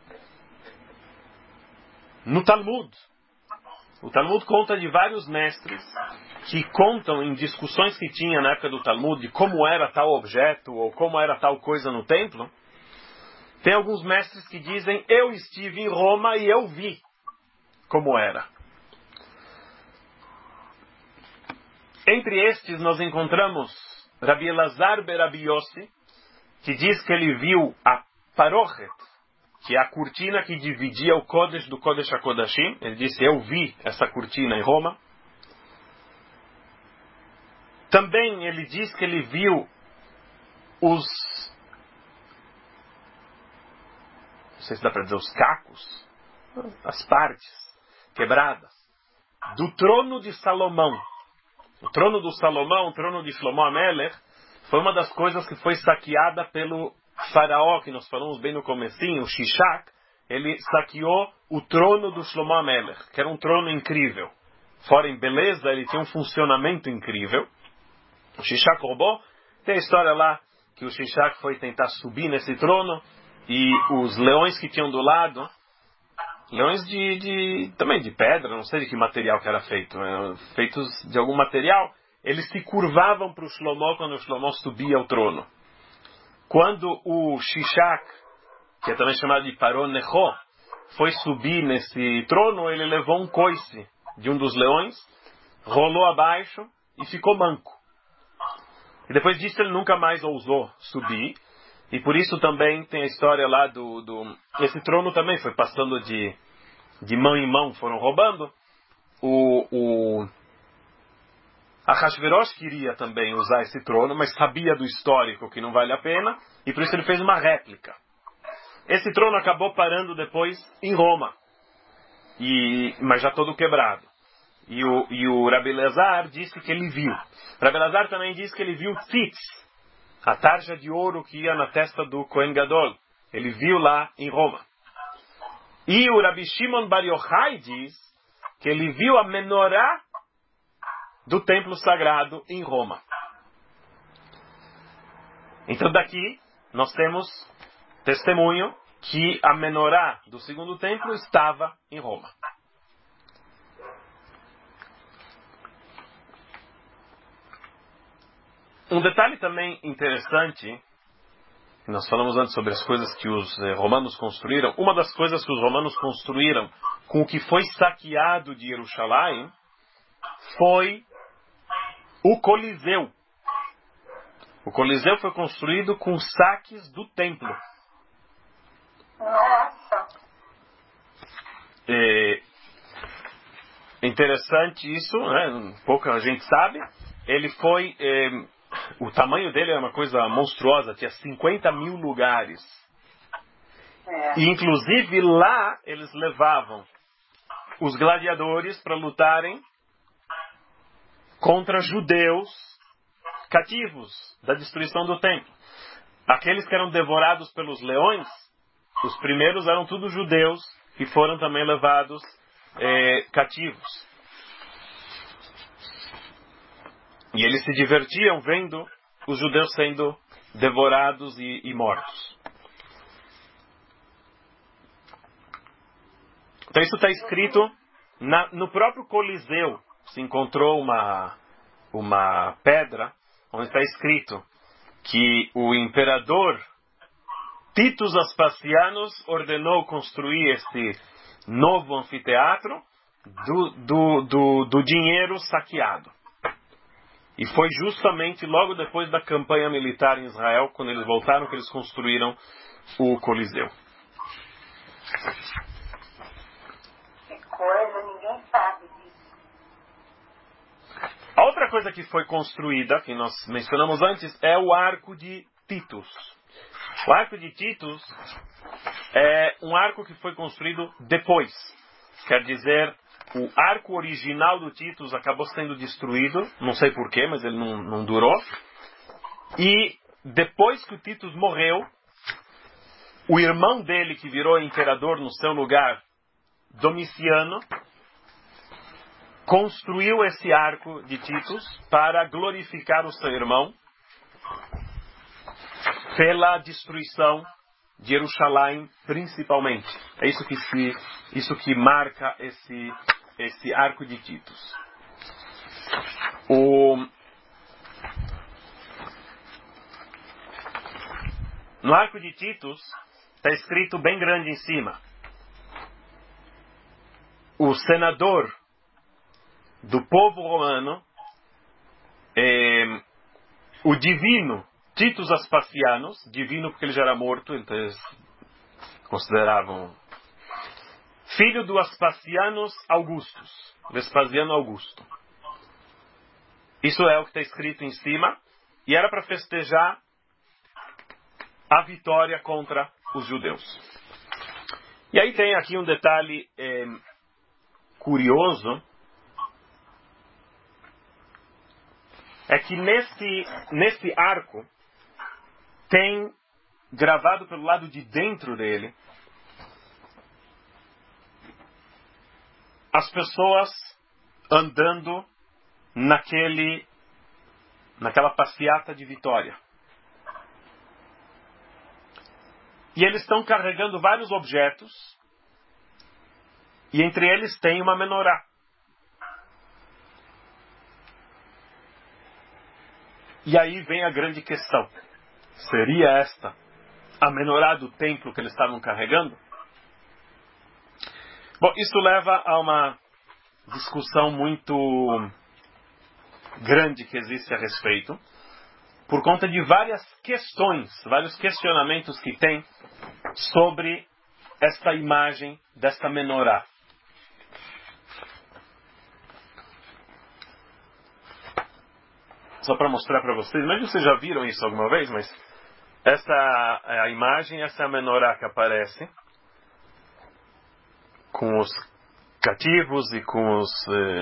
no Talmud. O Talmud conta de vários mestres que contam em discussões que tinha na época do Talmud de como era tal objeto ou como era tal coisa no templo. Tem alguns mestres que dizem: eu estive em Roma e eu vi como era. Entre estes nós encontramos Rabi Elazar ben Rabi Yossi, que diz que ele viu a Parochet, que é a cortina que dividia o Kodesh do Kodesh HaKodashim. Ele disse: eu vi essa cortina em Roma. Também ele diz que ele viu não sei se dá para dizer os cacos, as partes quebradas, do trono de Salomão. O trono do Salomão, o trono de Shlomo HaMelech, foi uma das coisas que foi saqueada pelo faraó, que nós falamos bem no comecinho, o Shishak. Ele saqueou o trono do Shlomo HaMelech, que era um trono incrível. Fora em beleza, ele tinha um funcionamento incrível. O Shishak roubou. Tem a história lá que o Shishak foi tentar subir nesse trono e os leões que tinham do lado, leões também de pedra, não sei de que material que era feito, feitos de algum material, eles se curvavam para o Shlomo quando o Shlomo subia ao trono. Quando o Shishak, que é também chamado de Paro Necho, foi subir nesse trono, ele levou um coice de um dos leões, rolou abaixo e ficou manco. E depois disso ele nunca mais ousou subir. E por isso também tem a história lá esse trono também foi passando de mão em mão, foram roubando. O Ahasverosh queria também usar esse trono, mas sabia do histórico que não vale a pena, e por isso ele fez uma réplica. Esse trono acabou parando depois em Roma, mas já todo quebrado. E o Rabi Elazar disse que ele viu. Rabi Elazar também disse que ele viu tzitz, a tarja de ouro que ia na testa do Kohen Gadol. Ele viu lá em Roma. E o Rabi Shimon Bar Yochai diz que ele viu a menorá do templo sagrado em Roma. Então daqui nós temos testemunho que a menorá do segundo templo estava em Roma. Um detalhe também interessante, nós falamos antes sobre as coisas que os romanos construíram. Uma das coisas que os romanos construíram com o que foi saqueado de Jerusalém foi o Coliseu. O Coliseu foi construído com saques do templo. Nossa! É interessante isso, né? Pouca gente sabe. Ele foi... o tamanho dele era uma coisa monstruosa, tinha 50 mil lugares. E inclusive lá eles levavam os gladiadores para lutarem contra judeus cativos da destruição do templo. Aqueles que eram devorados pelos leões, os primeiros eram todos judeus que foram também levados cativos. E eles se divertiam vendo os judeus sendo devorados e mortos. Então isso está escrito no próprio Coliseu. Se encontrou uma pedra onde está escrito que o imperador Titus Aspasianos ordenou construir este novo anfiteatro do dinheiro saqueado. E foi justamente logo depois da campanha militar em Israel, quando eles voltaram, que eles construíram o Coliseu. Que coisa, ninguém sabe disso. A outra coisa que foi construída, que nós mencionamos antes, é o Arco de Titus. O Arco de Titus é um arco que foi construído depois. Quer dizer, o arco original do Titus acabou sendo destruído, não sei porquê, mas ele não durou. E depois que o Titus morreu, o irmão dele, que virou imperador no seu lugar, Domiciano, construiu esse arco de Titus para glorificar o seu irmão pela destruição de Jerusalém, principalmente. É isso que marca esse arco de Titus. No arco de Titus está escrito bem grande em cima: o senador do povo romano, o divino Titus Aspasianos, divino porque ele já era morto, então eles consideravam filho do Aspasianos Augustus, Vespasiano Augusto. Isso é o que está escrito em cima, e era para festejar a vitória contra os judeus. E aí tem aqui um detalhe curioso é que nesse arco tem gravado pelo lado de dentro dele as pessoas andando naquela passeata de Vitória. E eles estão carregando vários objetos, e entre eles tem uma menorá. E aí vem a grande questão. Seria esta a menorá do templo que eles estavam carregando? Bom, isso leva a uma discussão muito grande que existe a respeito, por conta de várias questões, vários questionamentos que tem sobre esta imagem desta menorá. Só para mostrar para vocês, imagina que vocês já viram isso alguma vez, mas essa é a imagem, essa é a menorá que aparece com os cativos e com os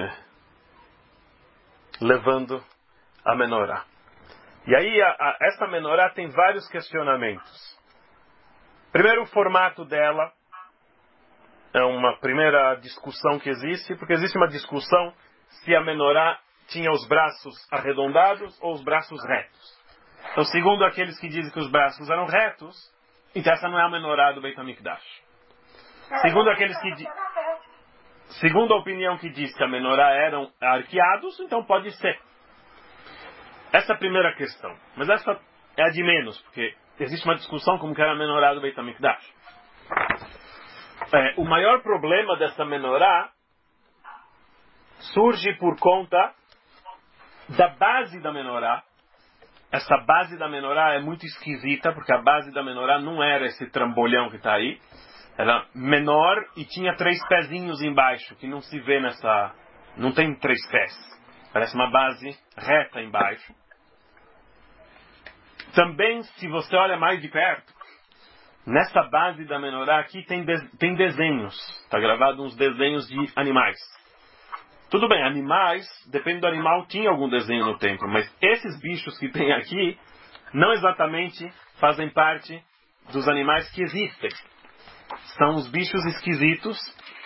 levando a menorá. E aí essa menorá tem vários questionamentos. Primeiro, o formato dela é uma primeira discussão que existe, porque existe uma discussão se a menorá tinha os braços arredondados ou os braços retos. Então, segundo aqueles que dizem que os braços eram retos, então essa não é a menorá do Beit HaMikdash. Segundo a opinião que diz que a menorá eram arqueados, então pode ser. Essa é a primeira questão. Mas essa é a de menos, porque existe uma discussão como que era a menorá do Beit HaMikdash. O maior problema dessa menorá surge por conta da base da menorá. Essa base da menorá é muito esquisita, porque a base da menorá não era esse trambolhão que está aí. Era menor e tinha 3 pezinhos embaixo, que não se vê nessa... Não tem 3 pés. Parece uma base reta embaixo. Também, se você olha mais de perto, nessa base da menorá aqui tem desenhos. Está gravado uns desenhos de animais. Tudo bem, animais, depende do animal, tinha algum desenho no templo, mas esses bichos que tem aqui não exatamente fazem parte dos animais que existem. São os bichos esquisitos,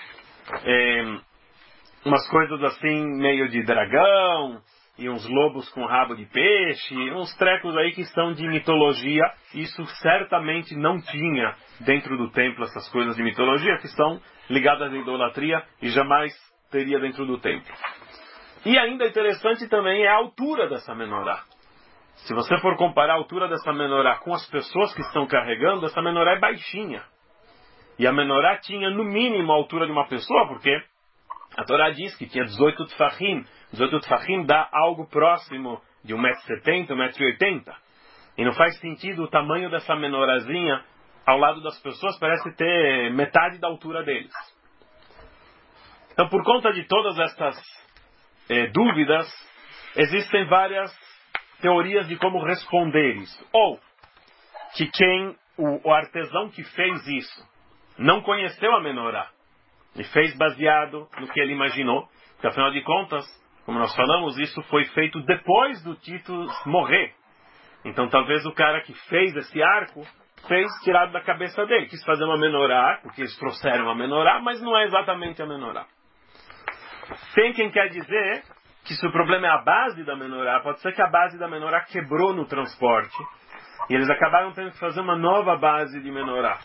umas coisas assim meio de dragão, e uns lobos com rabo de peixe, uns trecos aí que são de mitologia. Isso certamente não tinha dentro do templo, essas coisas de mitologia que são ligadas à idolatria e jamais teria dentro do templo. E ainda interessante também é a altura dessa menorá. Se você for comparar a altura dessa menorá com as pessoas que estão carregando, essa menorá é baixinha. E a menorá tinha no mínimo a altura de uma pessoa, porque a Torá diz que tinha 18 tfachim. 18 tfachim dá algo próximo de 1,70 m, 1,80 m. E não faz sentido o tamanho dessa menorazinha ao lado das pessoas, parece ter metade da altura deles. Então, por conta de todas estas dúvidas, existem várias teorias de como responder isso. Ou que o artesão que fez isso não conheceu a menorá e fez baseado no que ele imaginou, porque afinal de contas, como nós falamos, isso foi feito depois do Tito morrer. Então talvez o cara que fez esse arco fez tirado da cabeça dele, quis fazer uma menorá, porque eles trouxeram a menorá, mas não é exatamente a menorá. Tem quem quer dizer que se o problema é a base da menorá, pode ser que a base da menorá quebrou no transporte e eles acabaram tendo que fazer uma nova base de menorá.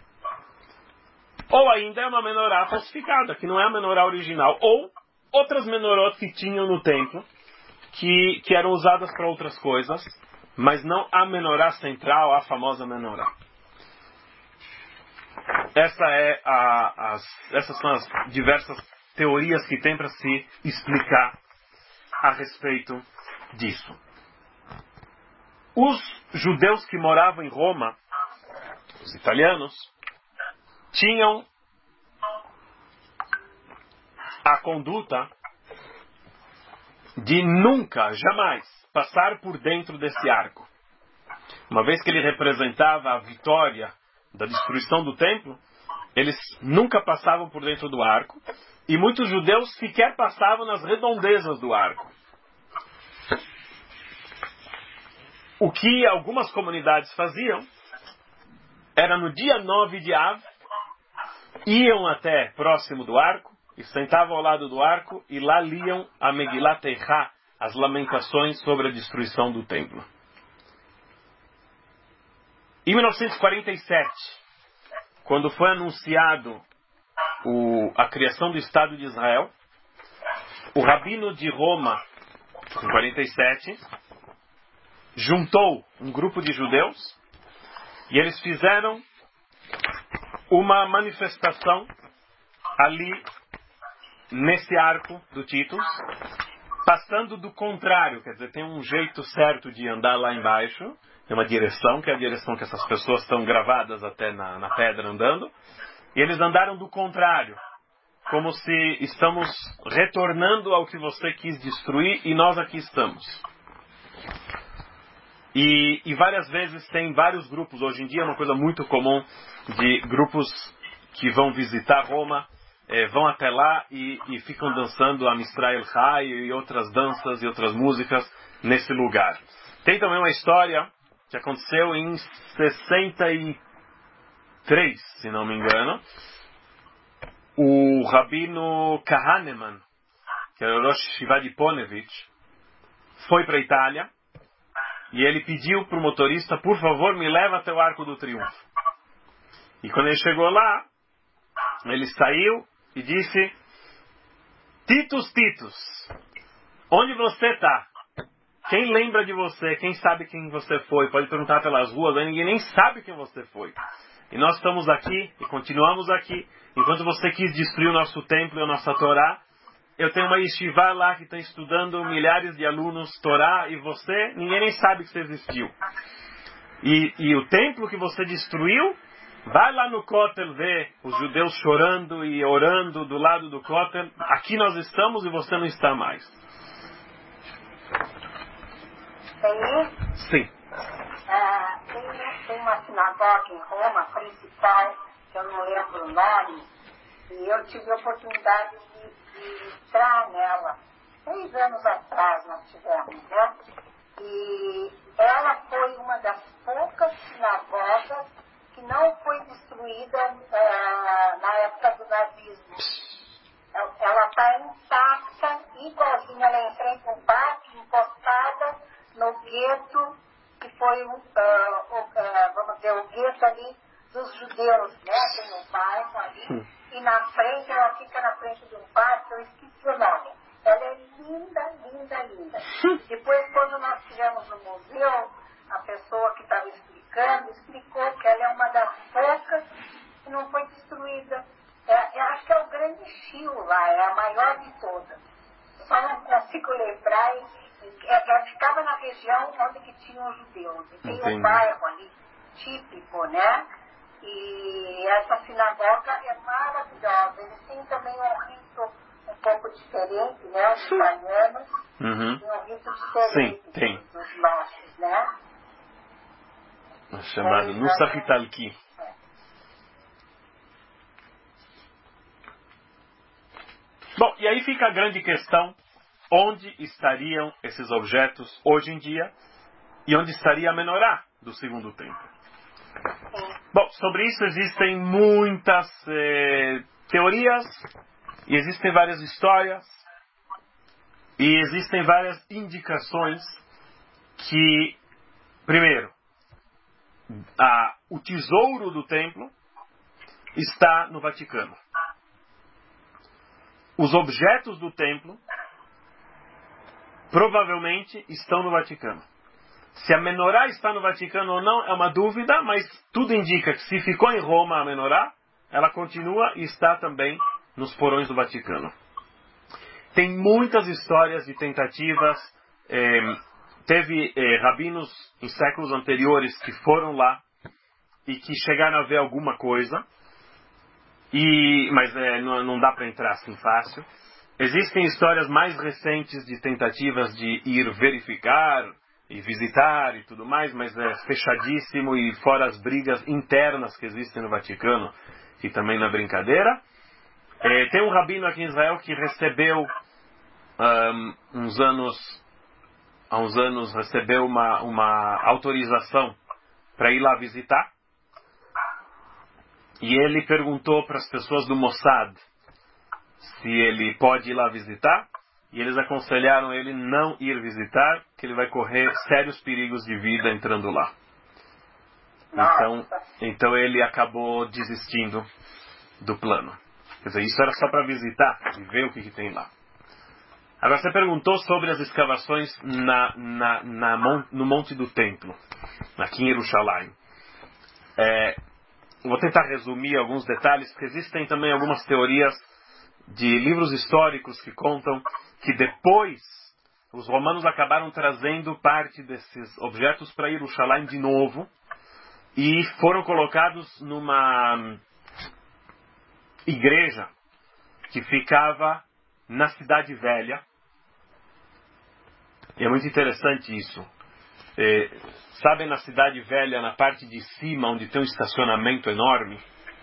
Ou ainda é uma menorá falsificada, que não é a menorá original, ou outras menorot que tinham no templo, que eram usadas para outras coisas, mas não a menorá central, a famosa menorá. Essas são as diversas teorias que tem para se explicar a respeito disso. Os judeus que moravam em Roma, os italianos, tinham a conduta de nunca, jamais, passar por dentro desse arco. Uma vez que ele representava a vitória da destruição do templo, eles nunca passavam por dentro do arco, e muitos judeus sequer passavam nas redondezas do arco. O que algumas comunidades faziam era no dia 9 de Av, iam até próximo do arco e sentavam ao lado do arco e lá liam a Megilat Eichá, as lamentações sobre a destruição do templo. Em 1947, quando foi anunciado a criação do Estado de Israel, o rabino de Roma, em 47, juntou um grupo de judeus e eles fizeram uma manifestação ali nesse arco do Titus, passando do contrário, quer dizer, tem um jeito certo de andar lá embaixo, tem uma direção, que é a direção que essas pessoas estão gravadas até na pedra andando, e eles andaram do contrário, como se estamos retornando ao que você quis destruir e nós aqui estamos. E várias vezes tem vários grupos, hoje em dia é uma coisa muito comum, de grupos que vão visitar Roma, vão até lá e ficam dançando a Misrael Chai e outras danças e outras músicas nesse lugar. Tem também uma história que aconteceu em 63, se não me engano. O rabino Kahneman, que era o Rosh Yeshiva de Ponevich, foi para a Itália e ele pediu para o motorista, por favor, me leva até o Arco do Triunfo. E quando ele chegou lá, ele saiu e disse: Titus, Titus, onde você está? Quem lembra de você? Quem sabe quem você foi? Pode perguntar pelas ruas, aí ninguém nem sabe quem você foi. E nós estamos aqui e continuamos aqui. Enquanto você quis destruir o nosso templo e a nossa Torá, eu tenho uma yeshiva lá que está estudando milhares de alunos Torá e você, ninguém nem sabe que você existiu. E o templo que você destruiu, vai lá no Kotel ver os judeus chorando e orando do lado do Kotel. Aqui nós estamos e você não está mais. Sim. Tem uma sinagoga em Roma, principal, que eu não lembro o nome, e eu tive a oportunidade de entrar nela. 3 anos atrás nós tivemos, né? E ela foi uma das poucas sinagogas que não foi destruída na época do nazismo. Ela está intacta, igualzinha, ela é em frente ao parque, encostada no gueto, que foi vamos dizer, o gueto ali dos judeus, né? Tem um bairro ali, e na frente, ela fica na frente de um parque, eu esqueci o nome. Ela é linda, linda, linda. Depois, quando nós estivemos no museu, a pessoa que estava explicou que ela é uma das poucas que não foi destruída. Eu acho que é o Grande Chio lá, é a maior de todas. Só não consigo lembrar. Ela ficava na região onde que tinham os judeus. E tem um bairro ali, típico, né? E essa sinagoga é maravilhosa. Eles têm também um rito um pouco diferente, né? Os italianos têm um rito diferente dos nossos, né? Chamado Nusach Italki. Bom, e aí fica a grande questão: onde estariam esses objetos hoje em dia e onde estaria a menorá do segundo templo? Bom, sobre isso existem muitas teorias e existem várias histórias e existem várias indicações que, primeiro, o tesouro do templo está no Vaticano. Os objetos do templo provavelmente estão no Vaticano. Se a menorá está no Vaticano ou não é uma dúvida, mas tudo indica que se ficou em Roma a menorá, ela continua e está também nos porões do Vaticano. Tem muitas histórias de tentativas. Teve rabinos em séculos anteriores que foram lá e que chegaram a ver alguma coisa, mas não dá para entrar assim fácil. Existem histórias mais recentes de tentativas de ir verificar e visitar e tudo mais, mas é fechadíssimo, e fora as brigas internas que existem no Vaticano, que também não é brincadeira. Tem um rabino aqui em Israel que recebeu, há uns anos, recebeu uma autorização para ir lá visitar. E ele perguntou para as pessoas do Mossad se ele pode ir lá visitar. E eles aconselharam ele não ir visitar, que ele vai correr sérios perigos de vida entrando lá. Então ele acabou desistindo do plano. Quer dizer, isso era só para visitar e ver o que tem lá. Agora você perguntou sobre as escavações no Monte do Templo, aqui em Jerusalém. Vou tentar resumir alguns detalhes, porque existem também algumas teorias de livros históricos que contam que depois os romanos acabaram trazendo parte desses objetos para Jerusalém de novo e foram colocados numa igreja que ficava na Cidade Velha. E é muito interessante isso. Sabem, na Cidade Velha, na parte de cima, onde tem um estacionamento enorme?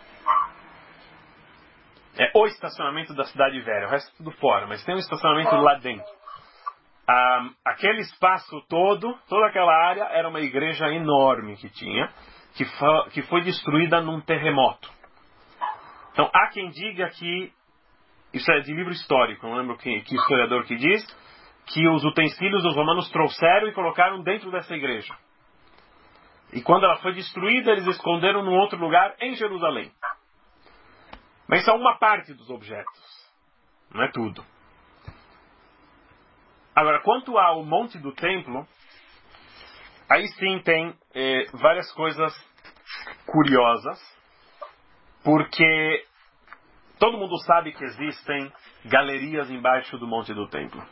É o estacionamento da Cidade Velha, o resto é tudo fora, mas tem um estacionamento lá dentro. Aquele espaço todo, toda aquela área, era uma igreja enorme que tinha, que foi destruída num terremoto. Então, há quem diga que, isso é de livro histórico, não lembro que historiador que diz, que os utensílios dos romanos trouxeram e colocaram dentro dessa igreja. E quando ela foi destruída, eles esconderam num outro lugar em Jerusalém. Mas isso é uma parte dos objetos, não é tudo. Agora, quanto ao Monte do Templo, aí sim tem várias coisas curiosas, porque todo mundo sabe que existem galerias embaixo do Monte do Templo.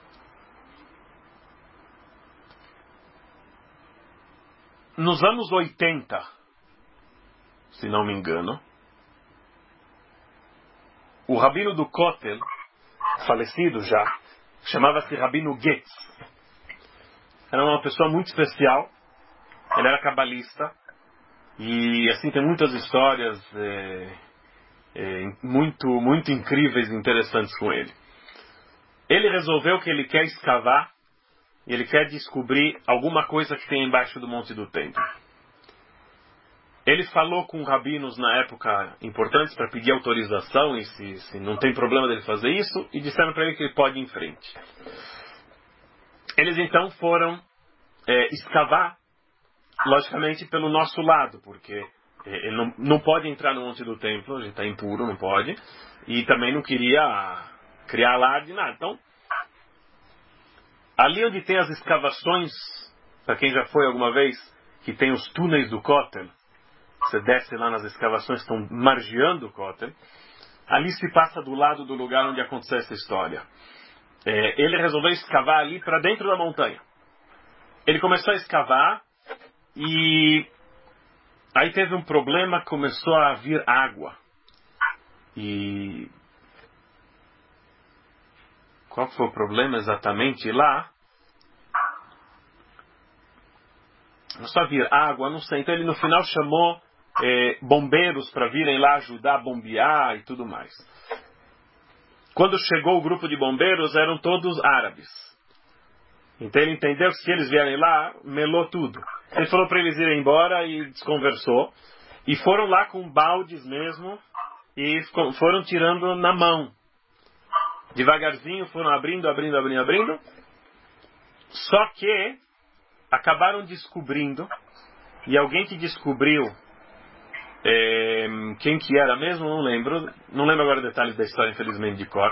Nos anos 80, se não me engano, o rabino do Kotel, falecido já, chamava-se Rabino Getz. Era uma pessoa muito especial. Ele era cabalista. E assim tem muitas histórias muito incríveis e interessantes com ele. Ele resolveu que ele quer escavar e ele quer descobrir alguma coisa que tem embaixo do Monte do Templo. Ele falou com rabinos na época importantes para pedir autorização e se não tem problema dele fazer isso, e disseram para ele que ele pode ir em frente. Eles então foram escavar, logicamente pelo nosso lado, porque ele não pode entrar no Monte do Templo, ele está impuro, não pode, e também não queria criar alarde, nada. Então, ali onde tem as escavações, para quem já foi alguma vez, que tem os túneis do Kotel, você desce lá nas escavações, estão margeando o Kotel, ali se passa do lado do lugar onde aconteceu essa história. Ele resolveu escavar ali para dentro da montanha. Ele começou a escavar e aí teve um problema, começou a vir água. E qual foi o problema exatamente lá? Começou a vir água, não sei. Então ele no final chamou bombeiros para virem lá ajudar a bombear e tudo mais. Quando chegou o grupo de bombeiros, eram todos árabes. Então ele entendeu que se eles vierem lá, melou tudo. Ele falou para eles irem embora e desconversou. E foram lá com baldes mesmo e foram tirando na mão. Devagarzinho foram abrindo. Só que acabaram descobrindo, e alguém que descobriu, quem que era mesmo, não lembro agora detalhes da história, infelizmente, de cor,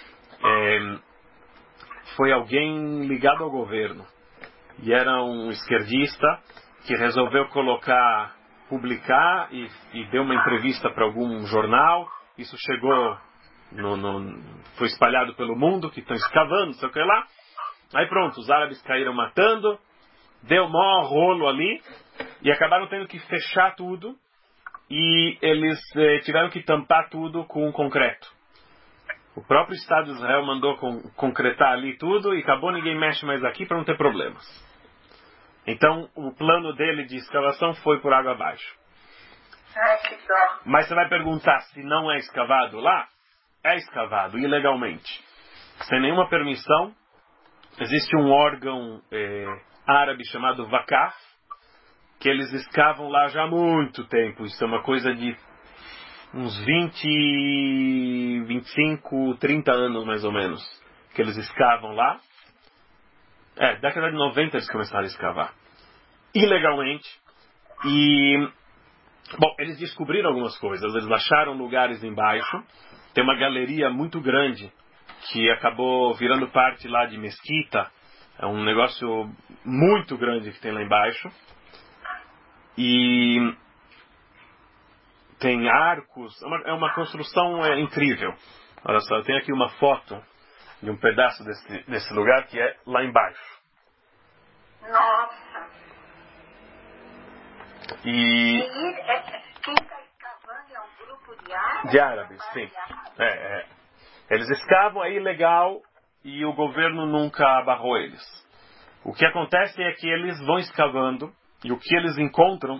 foi alguém ligado ao governo, e era um esquerdista que resolveu publicar e deu uma entrevista para algum jornal. Isso chegou, foi espalhado pelo mundo, que estão escavando, não sei o que lá. Aí pronto, os árabes caíram matando, deu maior rolo ali, e acabaram tendo que fechar tudo, e eles tiveram que tampar tudo com concreto. O próprio Estado de Israel mandou concretar ali tudo, e acabou, ninguém mexe mais aqui para não ter problemas. Então, o plano dele de escavação foi por água abaixo. Ai, que dó. Mas você vai perguntar se não é escavado lá? é escavado ilegalmente, sem nenhuma permissão. Existe um órgão árabe chamado Vakaf, que eles escavam lá já há muito tempo. Isso é uma coisa de uns 20, 25, 30 anos mais ou menos, que eles escavam lá. Década de 90 eles começaram a escavar ilegalmente. E, bom, eles descobriram algumas coisas. Eles acharam lugares embaixo. Tem uma galeria muito grande que acabou virando parte lá de mesquita. É um negócio muito grande que tem lá embaixo. E tem arcos. É uma construção incrível. Olha só, eu tenho aqui uma foto de um pedaço desse lugar que é lá embaixo. Nossa! E quem está escavando é um grupo de árabes? De árabes, sim. Eles escavam, é ilegal e o governo nunca barrou eles. O que acontece é que eles vão escavando e o que eles encontram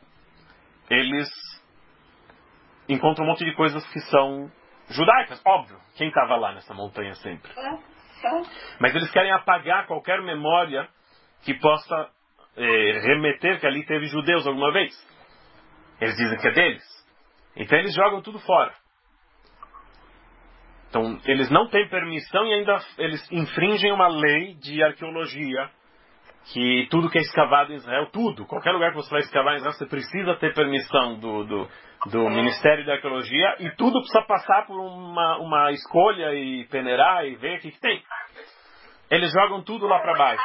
um monte de coisas que são judaicas, óbvio. Quem estava lá nessa montanha sempre? Sim. Mas eles querem apagar qualquer memória que possa remeter que ali teve judeus alguma vez. Eles dizem que é deles. Então eles jogam tudo fora. Então eles não têm permissão e ainda eles infringem uma lei de arqueologia, que tudo que é escavado em Israel, qualquer lugar que você vai escavar em Israel, você precisa ter permissão do Ministério da Arqueologia, e tudo precisa passar por uma escolha e peneirar e ver o que tem. Eles jogam tudo lá para baixo.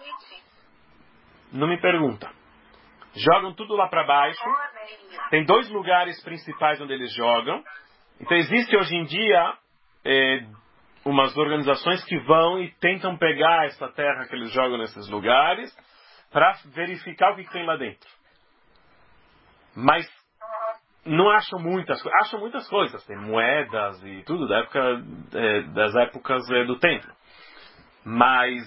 Não me pergunta. Jogam tudo lá para baixo. Tem 2 lugares principais onde eles jogam. Então existe hoje em dia umas organizações que vão e tentam pegar essa terra que eles jogam nesses lugares para verificar o que tem lá dentro. Mas não acham muitas coisas. Acham muitas coisas. Tem moedas e tudo das épocas do templo. Mas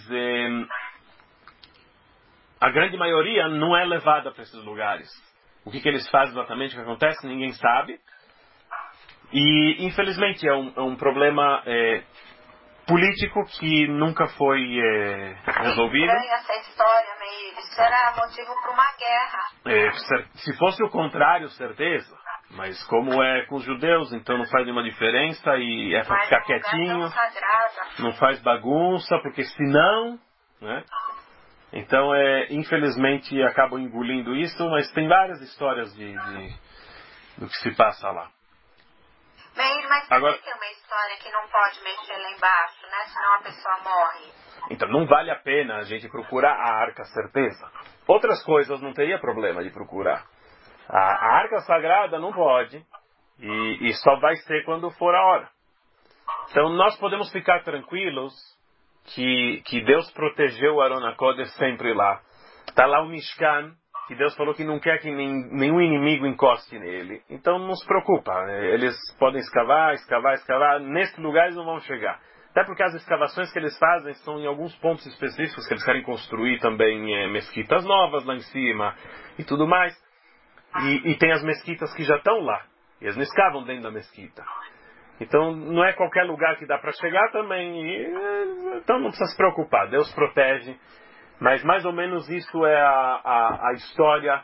a grande maioria não é levada para esses lugares. O que eles fazem exatamente, o que acontece, ninguém sabe. E, infelizmente, é um problema político que nunca foi resolvido. Estranha essa história, Meir. Isso era motivo para uma guerra. Se fosse o contrário, certeza. Mas como é com os judeus, então não faz nenhuma diferença e é para ficar quietinho. Não faz bagunça, porque senão... né? Então, infelizmente, acabam engolindo isso, mas tem várias histórias do que se passa lá. Meir, mas agora tem uma história que não pode mexer lá embaixo, né? Senão a pessoa morre. Então, não vale a pena a gente procurar a arca, certeza. Outras coisas não teria problema de procurar. A arca sagrada não pode, e só vai ser quando for a hora. Então, nós podemos ficar tranquilos que Deus protegeu o Aron HaKodesh sempre lá. Está lá o Mishkan, que Deus falou que não quer que nenhum inimigo encoste nele. Então não se preocupa. Eles podem escavar. Nesse lugar eles não vão chegar. Até porque as escavações que eles fazem são em alguns pontos específicos que eles querem construir também mesquitas novas lá em cima e tudo mais. E tem as mesquitas que já estão lá. E eles não escavam dentro da mesquita. Então, não é qualquer lugar que dá para chegar também. Então, não precisa se preocupar. Deus protege. Mas, mais ou menos, isso é a história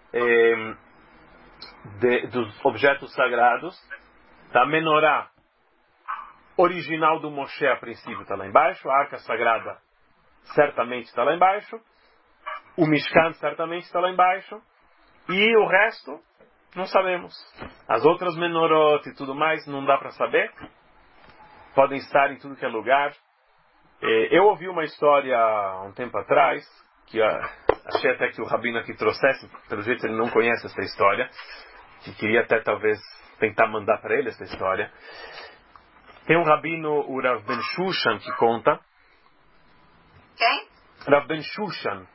dos objetos sagrados. Da menorá original do Moshe, a princípio, está lá embaixo. A arca sagrada certamente está lá embaixo. O Mishkan certamente está lá embaixo. E o resto... não sabemos. As outras menorot e tudo mais, não dá para saber. Podem estar em tudo que é lugar. Eu ouvi uma história há um tempo atrás, que achei até que o Rabino aqui trouxesse, pelo jeito ele não conhece essa história, que queria até talvez tentar mandar para ele essa história. Tem um Rabino, o Rav Ben Shushan, que conta. Quem? Rav Ben Shushan.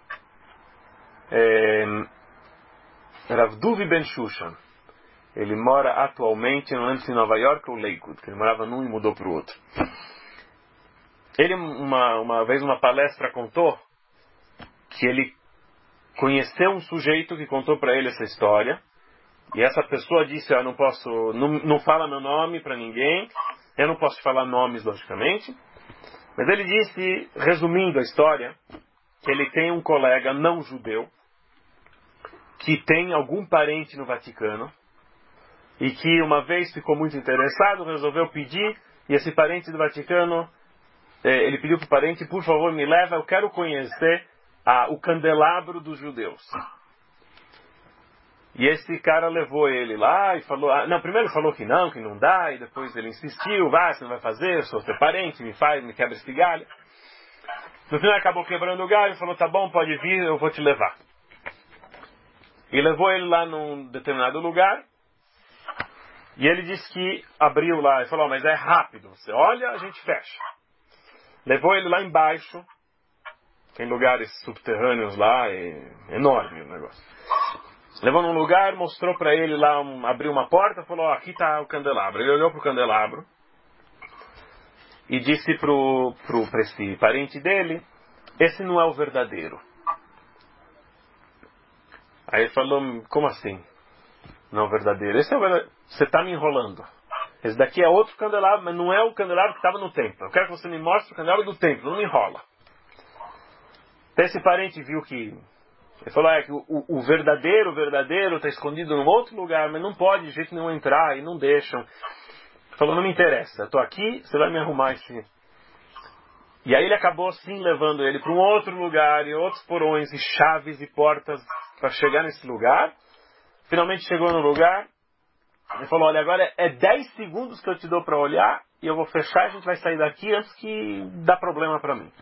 Rav Duvi Ben Shushan. Ele mora atualmente, não lembro se em Nova York ou Lakewood, que ele morava num e mudou para o outro. Ele, uma vez, numa palestra, contou que ele conheceu um sujeito que contou para ele essa história, e essa pessoa disse, não posso, não fala meu nome para ninguém, Eu não posso falar nomes, logicamente. Mas ele disse, resumindo a história, que ele tem um colega não judeu que tem algum parente no Vaticano e que uma vez ficou muito interessado, resolveu pedir, e esse parente do Vaticano, ele pediu para o parente, por favor, me leva, eu quero conhecer o candelabro dos judeus. E esse cara levou ele lá e falou, primeiro ele falou que não dá, e depois ele insistiu, você não vai fazer, eu sou seu parente, me quebra esse galho. No final acabou quebrando o galho e falou, tá bom, pode vir, eu vou te levar. E levou ele lá num determinado lugar, e ele disse que abriu lá, e falou, mas é rápido, você olha, a gente fecha. Levou ele lá embaixo, tem lugares subterrâneos lá, é enorme o negócio. Levou num lugar, mostrou para ele lá, abriu uma porta, falou, aqui está o candelabro. Ele olhou para o candelabro e disse para esse parente dele, esse não é o verdadeiro. Aí ele falou, como assim? Não é o verdadeiro? Esse é o verdadeiro. Você está me enrolando. Esse daqui é outro candelabro, mas não é o candelabro que estava no templo. Eu quero que você me mostre o candelabro do templo, não me enrola. Então esse parente viu que... Ele falou, que o verdadeiro está escondido em outro lugar, mas não pode de jeito nenhum entrar, e não deixam. Ele falou, não me interessa, eu estou aqui, você vai me arrumar esse... E aí ele acabou sim levando ele para um outro lugar, e outros porões, e chaves e portas para chegar nesse lugar. Finalmente chegou no lugar, ele falou, olha, agora é 10 segundos que eu te dou para olhar, e eu vou fechar, a gente vai sair daqui antes que dá problema para mim.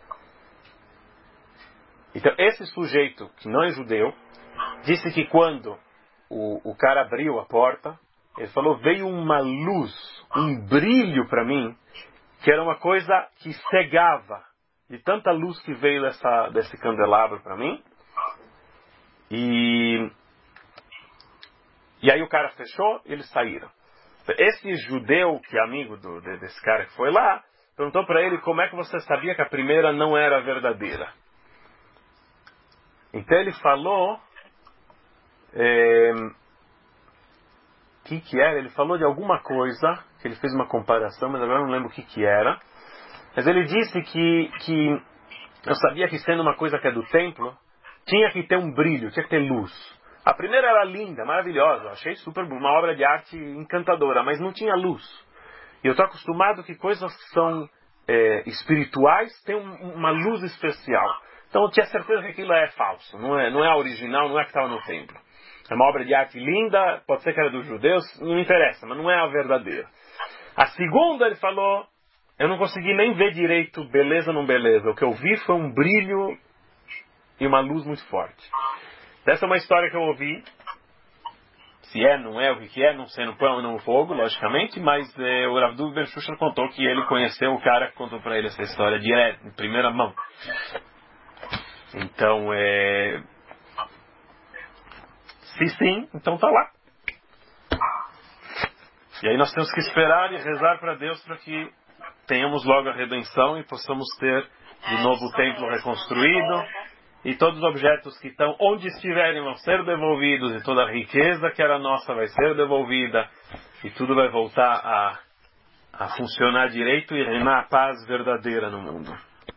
Então, esse sujeito, que não é judeu, disse que quando o cara abriu a porta, ele falou, veio uma luz, um brilho para mim, que era uma coisa que cegava, de tanta luz que veio desse candelabro para mim. E aí o cara fechou e eles saíram. Esse judeu, que é amigo desse cara que foi lá, perguntou para ele como é que você sabia que a primeira não era verdadeira. Então ele falou, que era? Ele falou de alguma coisa, que ele fez uma comparação, mas agora eu não lembro o que era. Mas ele disse que eu sabia que sendo uma coisa que é do templo, tinha que ter um brilho, tinha que ter luz. A primeira era linda, maravilhosa, achei super uma obra de arte encantadora, mas não tinha luz. E eu estou acostumado que coisas que são espirituais têm uma luz especial. Então eu tinha certeza que aquilo é falso, não é original, não é que estava no templo. É uma obra de arte linda, pode ser que era dos judeus, não me interessa, mas não é a verdadeira. A segunda, ele falou, eu não consegui nem ver direito beleza ou não beleza. O que eu vi foi um brilho e uma luz muito forte. Essa é uma história que eu ouvi. Se é, não é, o que é, não sei, no pão e no fogo, logicamente, mas o Rav Dov Ben Shushan contou que ele conheceu o cara que contou para ele essa história direto, em primeira mão. Então, se sim, então tá lá. E aí nós temos que esperar e rezar para Deus para que tenhamos logo a redenção e possamos ter de novo o templo reconstruído e todos os objetos que estão onde estiverem vão ser devolvidos e toda a riqueza que era nossa vai ser devolvida e tudo vai voltar a funcionar direito e reinar a paz verdadeira no mundo.